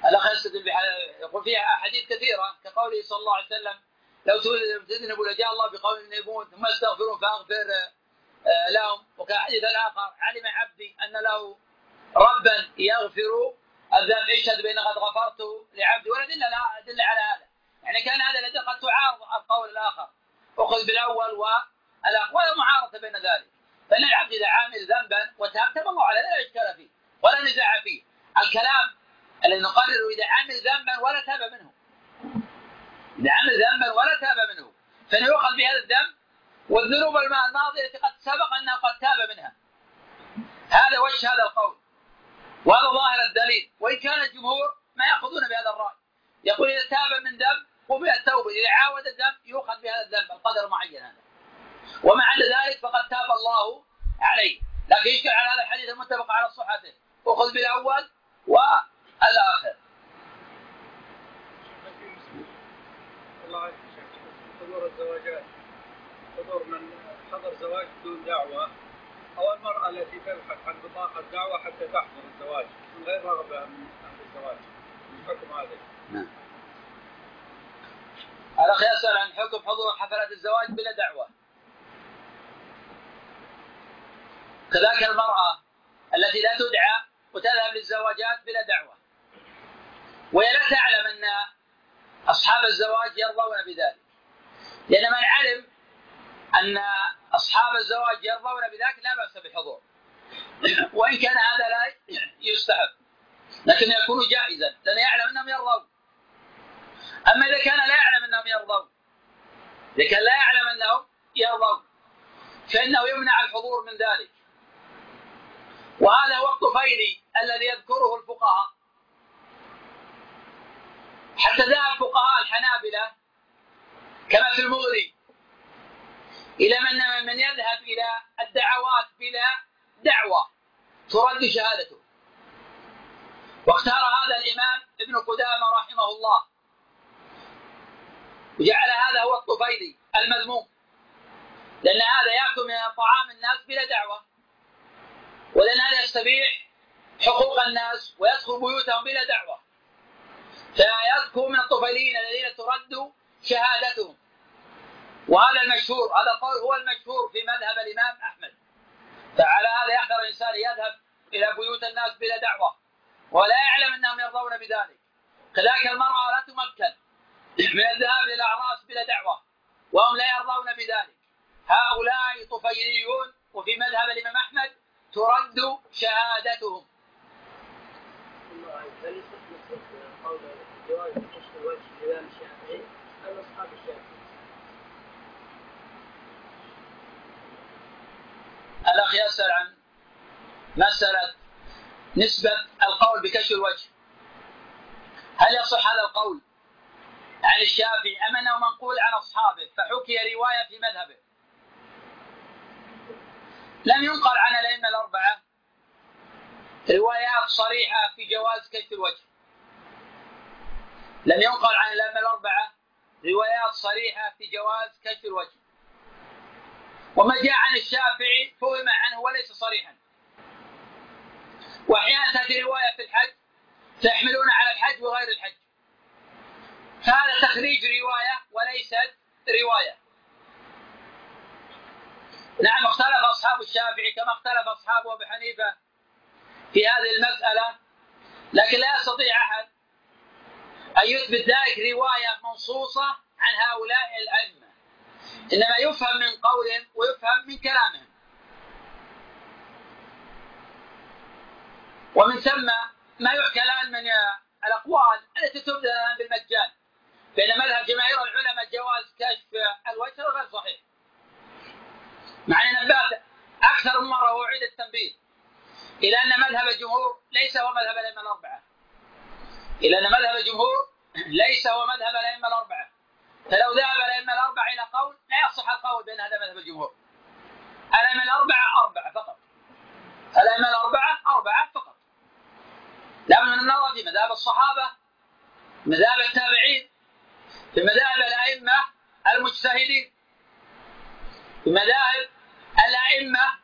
الأخ يستدل يقول فيها أحاديث كثيرة كقوله صلى الله عليه وسلم لو تذنبوا لجاء الله بقول إن يموت ثم يستغفرون فأغفر لهم. وكحديث الآخر علم عبدي أن له ربا يغفر الذنب اشهد بأن قد غفرت لعبدي، ولا دل دل على هذا. يعني كان هذا الذي قد تعارض القول الآخر أخذ بالأول والآخر ولا معارضة بين ذلك. فإن العبد إذا عامل ذنبا وتاب تاب الله عليه لا إشكال فيه ولا نزاع فيه. الكلام الذي نقرر إذا عامل ذنبا ولا تاب منه، إذا عامل ذنبا ولا تاب منه فإنه يؤخذ بهذا الذنب والذنوب الماضية التي قد سبق أنه قد تاب منها. هذا وجه هذا القول وهذا ظاهر الدليل. وإن كان الجمهور ما يأخذون بهذا الرأي، يقول إذا تاب من ذنب قبل التوبة، إذا عاود الذنب يؤخذ بهذا الذنب القدر معين هذا، وما عدا ذلك فقد تاب الله عليه. لكن يشكل على هذا الحديث المتفق على صحته أخذ بالأول والآخر. الله عليك حضور الزواجات، حضور من حضر زواج بدون دعوة أو المرأة التي تبحث عن بطاقة دعوة حتى تحضر الزواج من غير رغبة من أهل الزواج، الحكم هذا؟ نعم. الأخ يسأل عن حكم حضور حفلات الزواج بلا دعوة. كذلك المرأة التي لا تدعى وتذهب للزواجات بلا دعوة، وهي لا تعلم أن أصحاب الزواج يرضون بذلك، لأن من علم أن أصحاب الزواج يرضون بذلك لا بأس بالحضور، وإن كان هذا لا يستحب لكن يكون جائزا لأنه يعلم أنهم يرضون. أما إذا كان لا يعلم أنهم يرضون، إذا كان لا يعلم أنهم يرضون فإنه يمنع الحضور من ذلك. وهذا هو الطفيلي الذي يذكره الفقهاء، حتى ذهب فقهاء الحنابلة كما في المغني إلى من من يذهب إلى الدعوات بلا دعوة ترد شهادته، واختار هذا الإمام ابن قدامة رحمه الله وجعل هذا هو الطفيلي المذموم، لأن هذا يأكل من طعام الناس بلا دعوة، ولأن هذا يستبيح حقوق الناس ويدخل بيوتهم بلا دعوة، فيذكر من الطفيليين الذين ترد شهادتهم. وهذا المشهور، هذا القول هو المشهور في مذهب الإمام أحمد. فعلى هذا يحذر الإنسان يذهب إلى بيوت الناس بلا دعوة ولا يعلم أنهم يرضون بذلك. كذلك المرأة لا تمكن من الذهاب إلى الأعراس بلا دعوة وهم لا يرضون بذلك. هؤلاء طفيليون، وفي مذهب الإمام أحمد ترد شهادتهم. هل يصح قول جواز كشف الوجه الإمام الشافعي أم أصحاب الشافعي؟ الأخ يسأل عن مسألة نسبة القول بكشف الوجه، هل يصح هذا القول عن الشافعي أم أنه منقول عن أصحابه فحكي رواية في مذهبه؟ لم ينقل عن الأئمة الأربعة روايات صريحة في جواز كشف الوجه، لم ينقل عن الأئمة الأربعة روايات صريحة في جواز كشف الوجه، وما جاء عن الشافعي فهم عنه وليس صريحا. وأحيانا تأتي رواية في الحج تحملون على الحج وغير الحج، فهذا تخريج رواية وليست رواية. نعم اختلف أصحاب الشافعي كما اختلف أصحابه أبي حنيفة في هذه المسألة، لكن لا يستطيع أحد أن يثبت ذلك رواية منصوصة عن هؤلاء الأئمة، إنما يفهم من قولهم ويفهم من كلامهم. ومن ثم ما يحكى الآن من الأقوال التي تبدأ الآن بالمجان، بأن مذهب جماهير العلماء جواز كشف الوجه غير صحيح، مع أن نبهت أكثر من مرة وأعيد التنبيه إلى أن مذهب الجمهور ليس هو مذهب الأئمة الأربعة، إلى أن مذهب الجمهور ليس هو مذهب الأئمة الأربعة. فلو ذهب الأئمة الأربعة إلى قول لا يصح القول بأن هذا مذهب الجمهور. الأئمة الأربعة أربعة فقط، الأئمة الأربعة أربعة فقط، لا من النظر في مذهب الصحابة، مذهب التابعين، في مذاهب الأئمة المجتهدين، في مذاهب الأئمة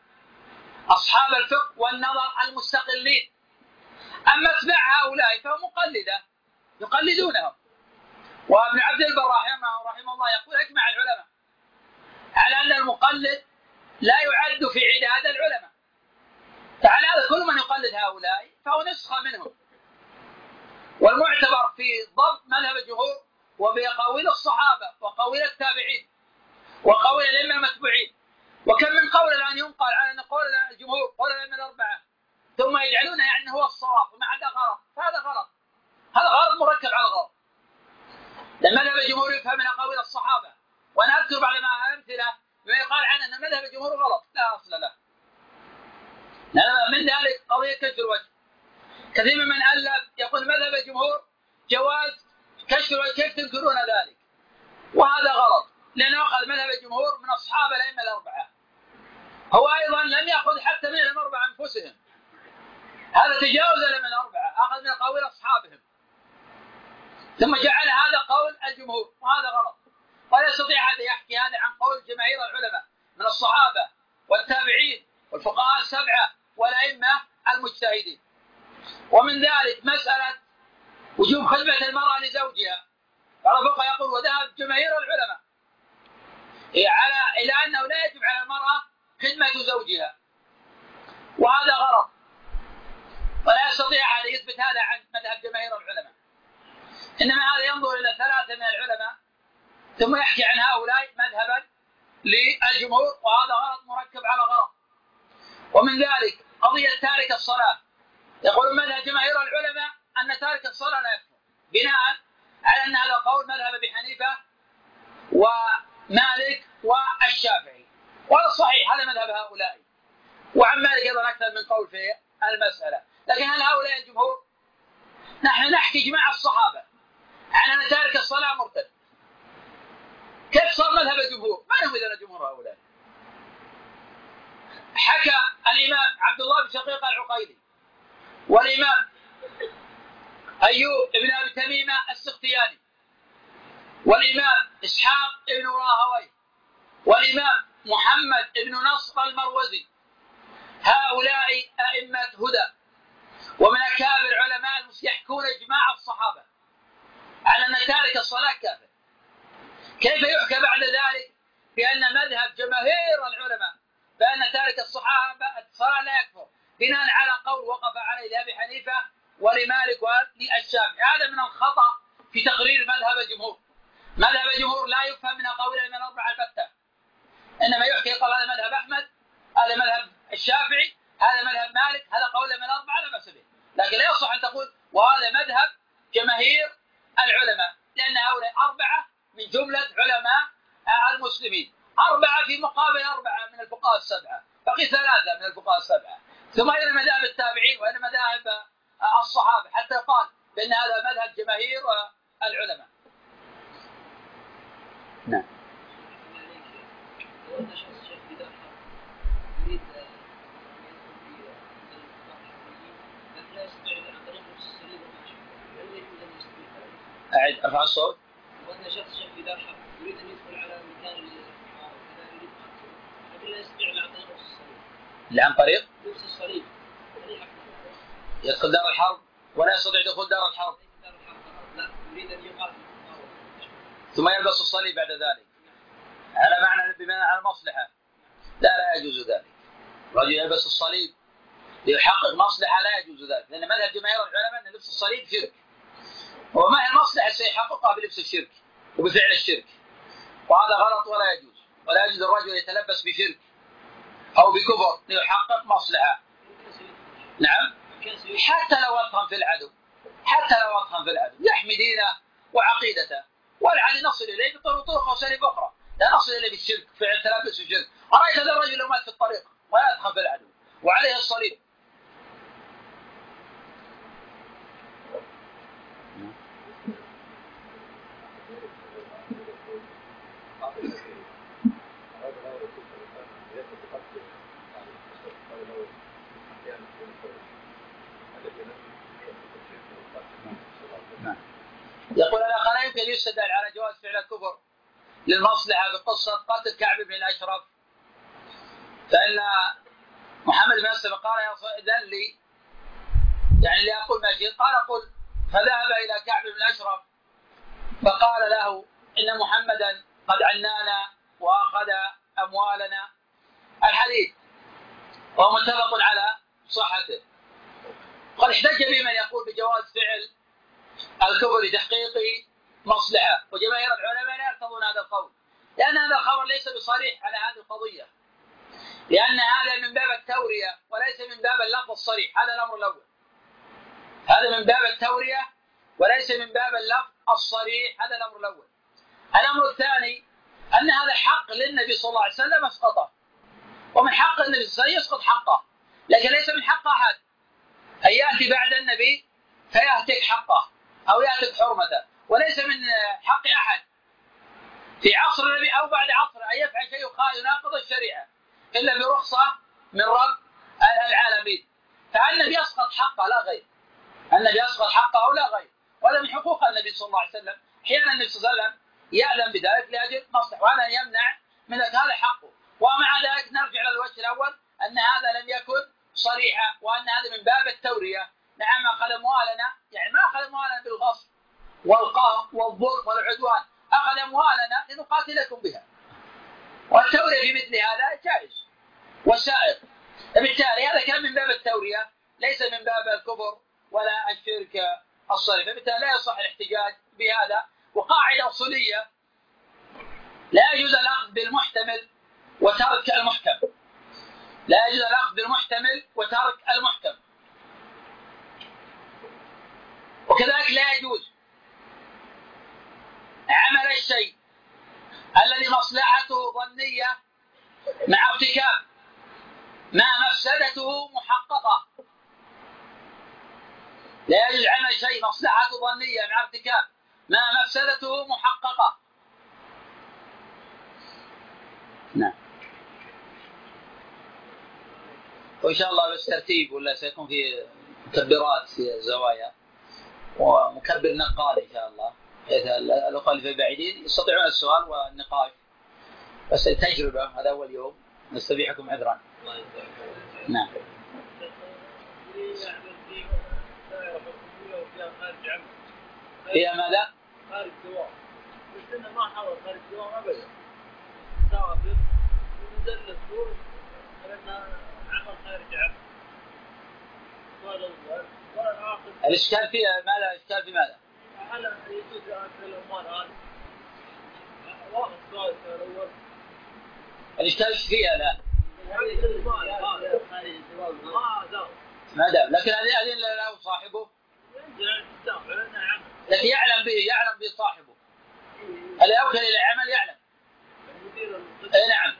أصحاب الفقه والنظر المستقلين. أما اتباع هؤلاء فهم مقلدة، يقلدونهم. وابن عبد البر رحمه رحمه الله يقول اجمع العلماء على ان المقلد لا يعد في عداد العلماء، فعلى هذا كل من يقلد هؤلاء فهو نسخة منهم. والمعتبر في ضبط مذهب الجمهور وفي قول الصحابة وقول التابعين وقول الأئمة المتبوعين. وكم من قول الآن ينقل على أن قول الجمهور قول الأئمة الأربعة ثم يجعلونه يعني هو الصواب وما عدا غلط، فهذا غلط، هذا غلط مركب على غلط. لأن مذهب الجمهور يفهم من قول الصحابة، وأنا أذكر بعد ما أمثلة بما يقال عنه أن مذهب الجمهور غلط، لا أصل له. من ذلك قضية كشف الوجه، كثير من ألف يقول مذهب الجمهور جواز كشف الوجه، كيف تنكرون ذلك؟ وهذا غلط، لأنه أخذ مذهب الجمهور من أصحاب الأئمة الأربعة، هو أيضا لم يأخذ حتى من الأربعة أنفسهم، هذا تجاوز الأئمة الأربعة، أخذ من قول أصحابهم ثم جعل هذا قول الجمهور، وهذا غلط. ولا يستطيع أحد يحكي هذا عن قول جماهير العلماء من الصحابة والتابعين والفقهاء السبعة والأئمة المجتهدين. ومن ذلك مسألة وجوب خدمة المرأة لزوجها، بعض الفقهاء يقول وذهب جماهير العلماء على إلى أنه لا يجب على المرأة خدمة زوجها، وهذا غلط، ولا يستطيع أحد يثبت هذا عن مذهب جماهير العلماء، إنما هذا ينظر إلى ثلاثة من العلماء ثم يحكي عن هؤلاء مذهبا للجمهور، وهذا غلط مركب على غلط. ومن ذلك قضية تارك الصلاة، يقول مذهب جماهير العلماء أن تارك الصلاة لا يكفر، بناء على أن هذا قول مذهب أبي حنيفة ومالك والشافعي، وهذا صحيح، هذا مذهب هؤلاء، وعن مالك أيضا أكثر من قول في المسألة. لكن هل هؤلاء الجمهور؟ نحن نحكي إجماع الصحابة عن أن تارك الصلاة مرتد، كيف صار مذهب الجمهور؟ ما هم إذن جمهور هؤلاء؟ حكى الإمام عبد الله بن شقيق العقيلي والإمام أيوب بن أبي تميمة السختياني والإمام إسحاق بن راهويه والإمام محمد بن نصر المروزي، هؤلاء أئمة هدى ومن أكابر علماء المسلمين يحكون إجماع الصحابة على أن تارك الصلاة كافر. كيف يحكى بعد ذلك بأن مذهب جماهير العلماء بأن تارك الصحابة الصلاة لا يكفر، بناء على قول وقف عليه لأبي حنيفة ولمالك وللشافعي؟ هذا من الخطأ في تقرير مذهب الجمهور. مذهب الجمهور لا يفهم من قولين من الأربعة البتة، إنما يحكي قال هذا مذهب أحمد، هذا مذهب الشافعي، هذا مذهب مالك، هذا قول من الأربعة لا بأس به. لكن لا يصح أن تقول وهذا مذهب جماهير العلماء، لأن هؤلاء أربعة من جملة علماء المسلمين، أربعة في مقابل أربعة من الفقهاء السبعة، بقي ثلاثة من الفقهاء السبعة، ثم أين مذاهب التابعين وأين مذاهب الصحابة حتى يقال بأن هذا مذهب جماهير العلماء. نعم. أعد أرفع الصوت. وأن شخص شيخ إذا حق يريد أن يدخل على مكان الحرب كذا يريد أن يدخل لا يستطيع عن طريق نفس الصليب. عن طريق؟ نفس الصليب. يدخل دار الحرب ولا يستطيع دخول دار الحرب. دار الحرب لا يريد أن يقاتل. ثم يلبس الصليب بعد ذلك. على معنى بمعنى على المصلحة. لا لا يجوز ذلك. رجل يلبس الصليب ليحقق مصلحة لا يجوز ذلك، لأن مذهب جماهير العلماء أن لبس الصليب شرك. وما هي المصلحة سيحققها بلبس الشرك وبفعل الشرك، وهذا غلط ولا يجوز. ولا يجوز الرجل يتلبس بشرك أو بكفر ليحقق مصلحة. نعم. حتى لو أطهم في العدو، حتى لو أطهم في العدو يحمي دينه وعقيدته، والعدو نصل إليه بطرق وساليب أخرى، لا نصل إليه بالشرك فعل تلبس بالشرك. أرأيت هذا الرجل لو مات في الطريق ولا أطهم في العدو وعليه الصليب؟ يقول الأخ لا يمكن يستدل على جواز فعل الكفر للمصلحة بقصة قتل كعب بن الأشرف، فإن محمد بن مسلم قال يا إذن لي يعني لأقول ما شئت، قال قل فذهب إلى كعب بن الأشرف فقال له إن محمدا قد عنانا وأخذ أموالنا. الحديث وهو متفق على صحته. قد احتج بمن يقول بجواز فعل الكفر لتحقيق مصلحة، وجماهير العلماء لا يرتضون هذا القول، لأن هذا الخبر ليس بصريح على هذه القضية، لأن هذا من باب التورية وليس من باب اللفظ الصريح. هذا الأمر الأول، هذا من باب التورية وليس من باب اللفظ الصريح. هذا الأمر الأول. الأمر الثاني أن هذا حق للنبي صلى الله عليه وسلم اسقطه، ومن حق النبي صلى الله عليه وسلم يسقط حقه، لكن ليس من حق أحد أن يأتي بعد النبي فيهتك حقه أو يهتك حرمته، وليس من حق أحد في عصر النبي أو بعد عصر أن يفعل شيء يناقض الشريعة إلا برخصة من رب العالمين. فالنبي يسقط حقه لا غير، النبي يسقط حقه لا غير، وهذا من حقوق النبي صلى الله عليه وسلم. أحيانا النبي صلى الله عليه وسلم يأذن بذلك لأجل مصلحة، وهذا يمنع من هذا حقه. ومع ذلك نرجع إلى الوجه الأول أن هذا لم يكن صريحا، وأن هذا من باب التورية. نعم أخذ أموالنا، يعني ما أخذ أموالنا بالغصب والقهر والظلم والعدوان، أخذ أموالنا لنقاتلكم بها، والتورية في مثل هذا جائز وسائر. فبالتالي هذا كان من باب التورية ليس من باب الكفر ولا الشرك الصريح، فبالتالي لا يصح الاحتجاج بهذا. وقاعدة أصولية: لا يجوز الأخذ بالمحتمل وترك المحكم، لا يجوز الأخذ بالمحتمل وترك المحكم. وكذلك لا يجوز عمل الشيء الذي مصلحته ظنية مع ارتكاب ما مفسدته محققة. لا يجوز عمل شيء مصلحته ظنية مع ارتكاب ما مفسدته محققة. نعم. وإن شاء الله بس ترتيب، ولا سيكون في مكبرات في الزوايا ومكبر نقال إن شاء الله، بحيث الأخوة اللي في البعيدين يستطيعون السؤال والنقاش. بس تجربة، هذا أول يوم، نستبيحكم عذرا. نعم. فيها ماذا؟ خارج دوام. بس إنه ما حاول خارج دوام أبدا. سافر ونزل السوق لأنه عمل خارج عمل. ولا الأول ولا الآخر. الإشكال فيها ماذا؟ الإشكال في ماذا؟ هل يجوز أكل الأموال هذه؟ واضح السؤال الأول. الإشكال فيها لا. ما دام، لكن هذه هذه له صاحبه. لكن يعلم به، يعلم به صاحبه. هل يوكل إلى عمل يعلم؟ أي نعم.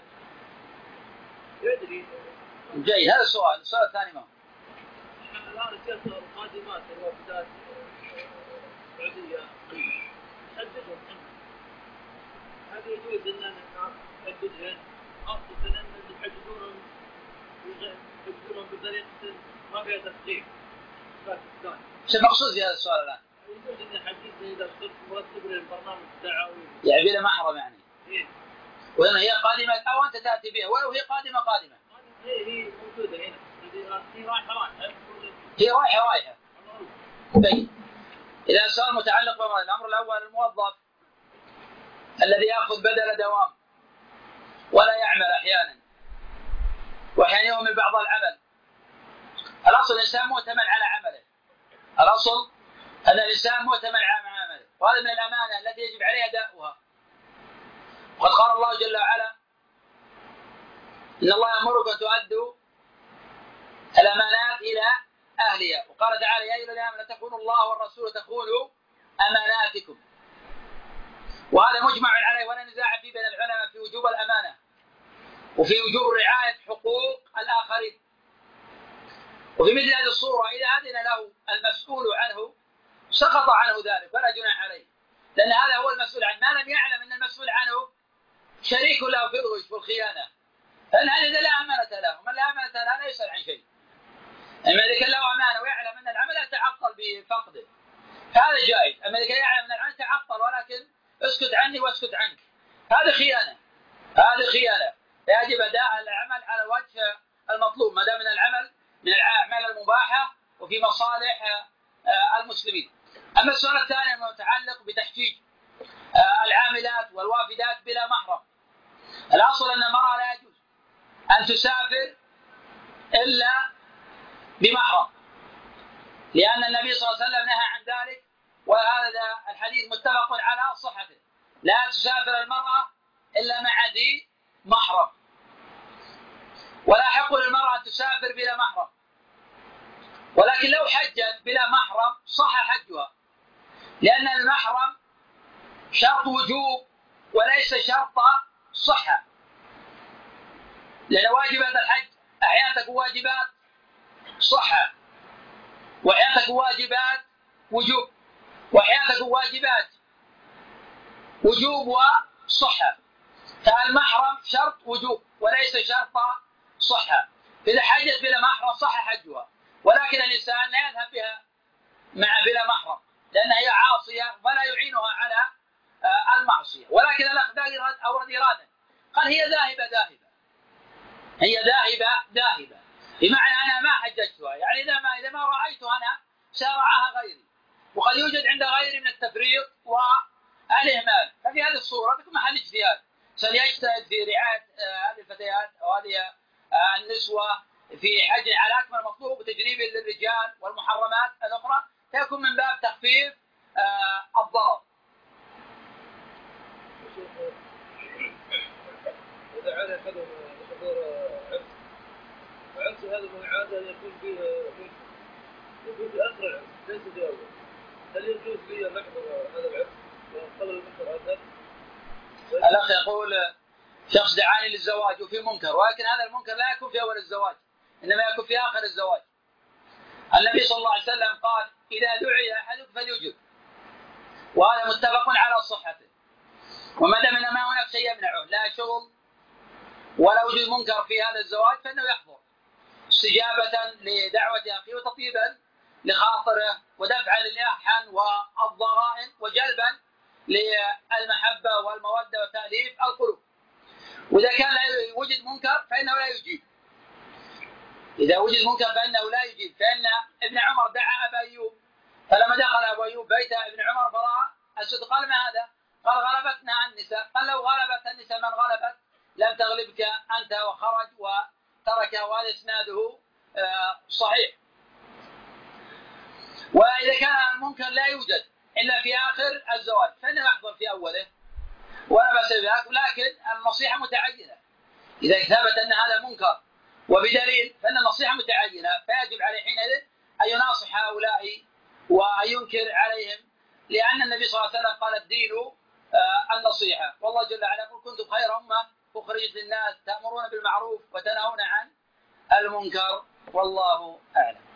جيد، هذا السؤال. السؤال الثاني ما هو؟ الآن السياسة القادمات الوفدات السعودية حددهم هذه يجوز أن نحددهن، خاصة أن اللي يحددونهم يحددونهم بطريقة ما فيها تفصيل. باكستان. شو المقصود في هذا السؤال الآن؟ يجوز أن يحددنا إذا صرت مرتب للبرنامج التعاوني. يعني بلا محرم يعني. إيه. وهنا هي قادمة أو أنت تأتي بها، ولو هي قادمة قادمة. هي هي موجودة هنا. هي رايحة رايحة. هي رايحة رايحة. طيب. إذا السؤال متعلق بالأمر الأول، الموظف الذي يأخذ بدل دوام ولا يعمل أحيانا، وأحيانا يهمل بعض العمل. الأصل الإنسان مؤتمن على عمله. الأصل أن الإنسان مؤتمن على عمله، وهذا من الأمانة التي يجب عليه أداؤها. وقد قال الله جل وعلا: إن الله يأمركم أن تؤدوا الأمانات إلى أهلها. وقال تعالى: يا أيها الذين آمنوا لا تخونوا الله والرسول تخونوا أماناتكم. وهذا مجمع عليه ولا نزاع فيه بين العلماء في وجوب الأمانة وفي وجوب رعاية حقوق الآخرين. وفي مثل هذه الصورة إذا أذن له المسؤول عنه سقط عنه ذلك ولا جناح عليه، لأن هذا هو المسؤول عنه. ما لم يعلم أن المسؤول عنه شريك له في الغش والخيانة، فإن هذا لا أمانة له، ومن لا أمانة له لا يسأل عن شيء. أما إذا كان له أمانة ويعلم أن العمل يتعطل بفقده فهذا جائز. أما إذا كان يعلم أن العمل يتعطل ولكن اسكت عني واسكت عنك، هذا خيانة، هذه خيانة. يجب أداء العمل على الوجه المطلوب ما دام من العمل من الأعمال المباحة وفي مصالح المسلمين. أما السؤال الثاني المتعلق بتحجيج العاملات والوافدات بلا محرم، الأصل أن المرأة لا يجوز أن تسافر إلا بمحرم، لأن النبي صلى الله عليه وسلم نهى عن ذلك، وهذا الحديث متفق على صحته، لا تسافر المرأة إلا مع ذي محرم، ولا يحق للمرأة أن تسافر بلا محرم، ولكن لو حجت بلا محرم صح حجها، لأن المحرم شرط وجوب وليس شرط صحة، لأن واجبات الحج أحيانا تكون واجبات صحة، وأحيانا تكون واجبات وجوب، وأحيانا تكون واجبات وجوب وصحة، فالمحرم شرط وجوب وليس شرط صحة، إذا حجت بلا محرم صح حجها، ولكن الإنسان لا يذهب بها مع بلا محرم لأنها هي عاصية ولا يعينها على المعصية، ولكن الأخ أورد إرادة قال هي ذاهبة ذاهبة هي ذاهبة ذاهبة بمعنى أنا ما حججتها، يعني إذا ما إذا ما رأيتها أنا سارعها غيري، وقد يوجد عند غيري من التفريط والإهمال، ففي هذه الصورة تكون محل اجتهاد، سيجتهد في رعاية هذه الفتيات أو هذه النسوة في حج على أكمل مطلوب وتجنيب للرجال والمحرمات الأخرى، فيكون من باب تخفيف الضرر. إذا عاد أحدهم حضور عرس وعرس هذا من عادة يكون فيه يكون في آخر العرس ليس في أول، هل يجوز لي أن أحضر هذا العرس قبل المنكر هذا؟ الأخ يقول شخص دعاني للزواج وفي منكر، ولكن هذا المنكر لا يكون في أول الزواج إنما يكون في آخر الزواج. النبي صلى الله عليه وسلم قال إذا دعي أحدكم فليجب، وهذا متفق على صحته، وما دام ما هناك شيء يمنعه لا شغل ولا وجود منكر في هذا الزواج فإنه يحضر استجابة لدعوة أخيه وتطيبا لخاطره ودفعا للأحن والضغائن وجلبا للمحبة والمودة وتأليف القلوب. وإذا كان لا وجد منكر فإنه لا يجيب، إذا وجد منكر فإنه لا يجيب، فإن ابن عمر دعا أبا أيوب، فلما دخل أبو أيوب بيت ابن عمر فرأى الصدق قال ما هذا؟ قال غلبتنا النساء، قال لو غلبت النساء من غلبت لم تغلبك أنت، وخرج وتركه، وهذا إسناده صحيح. وإذا كان المنكر لا يوجد إلا في آخر الزواج فإنه يحضر في أوله ولا بأس بذلك، لكن النصيحة متعينة، إذا ثبت أن هذا منكر وبدليل فإن النصيحة متعينة، فيجب عليه حينئذ أن يناصح هؤلاء وأن ينكر عليهم، لأن النبي صلى الله عليه وسلم قال الدين النصيحة، والله جل وعلا يقول كنتم خير أمة أخرجت للناس تأمرون بالمعروف وتنهون عن المنكر، والله أعلم.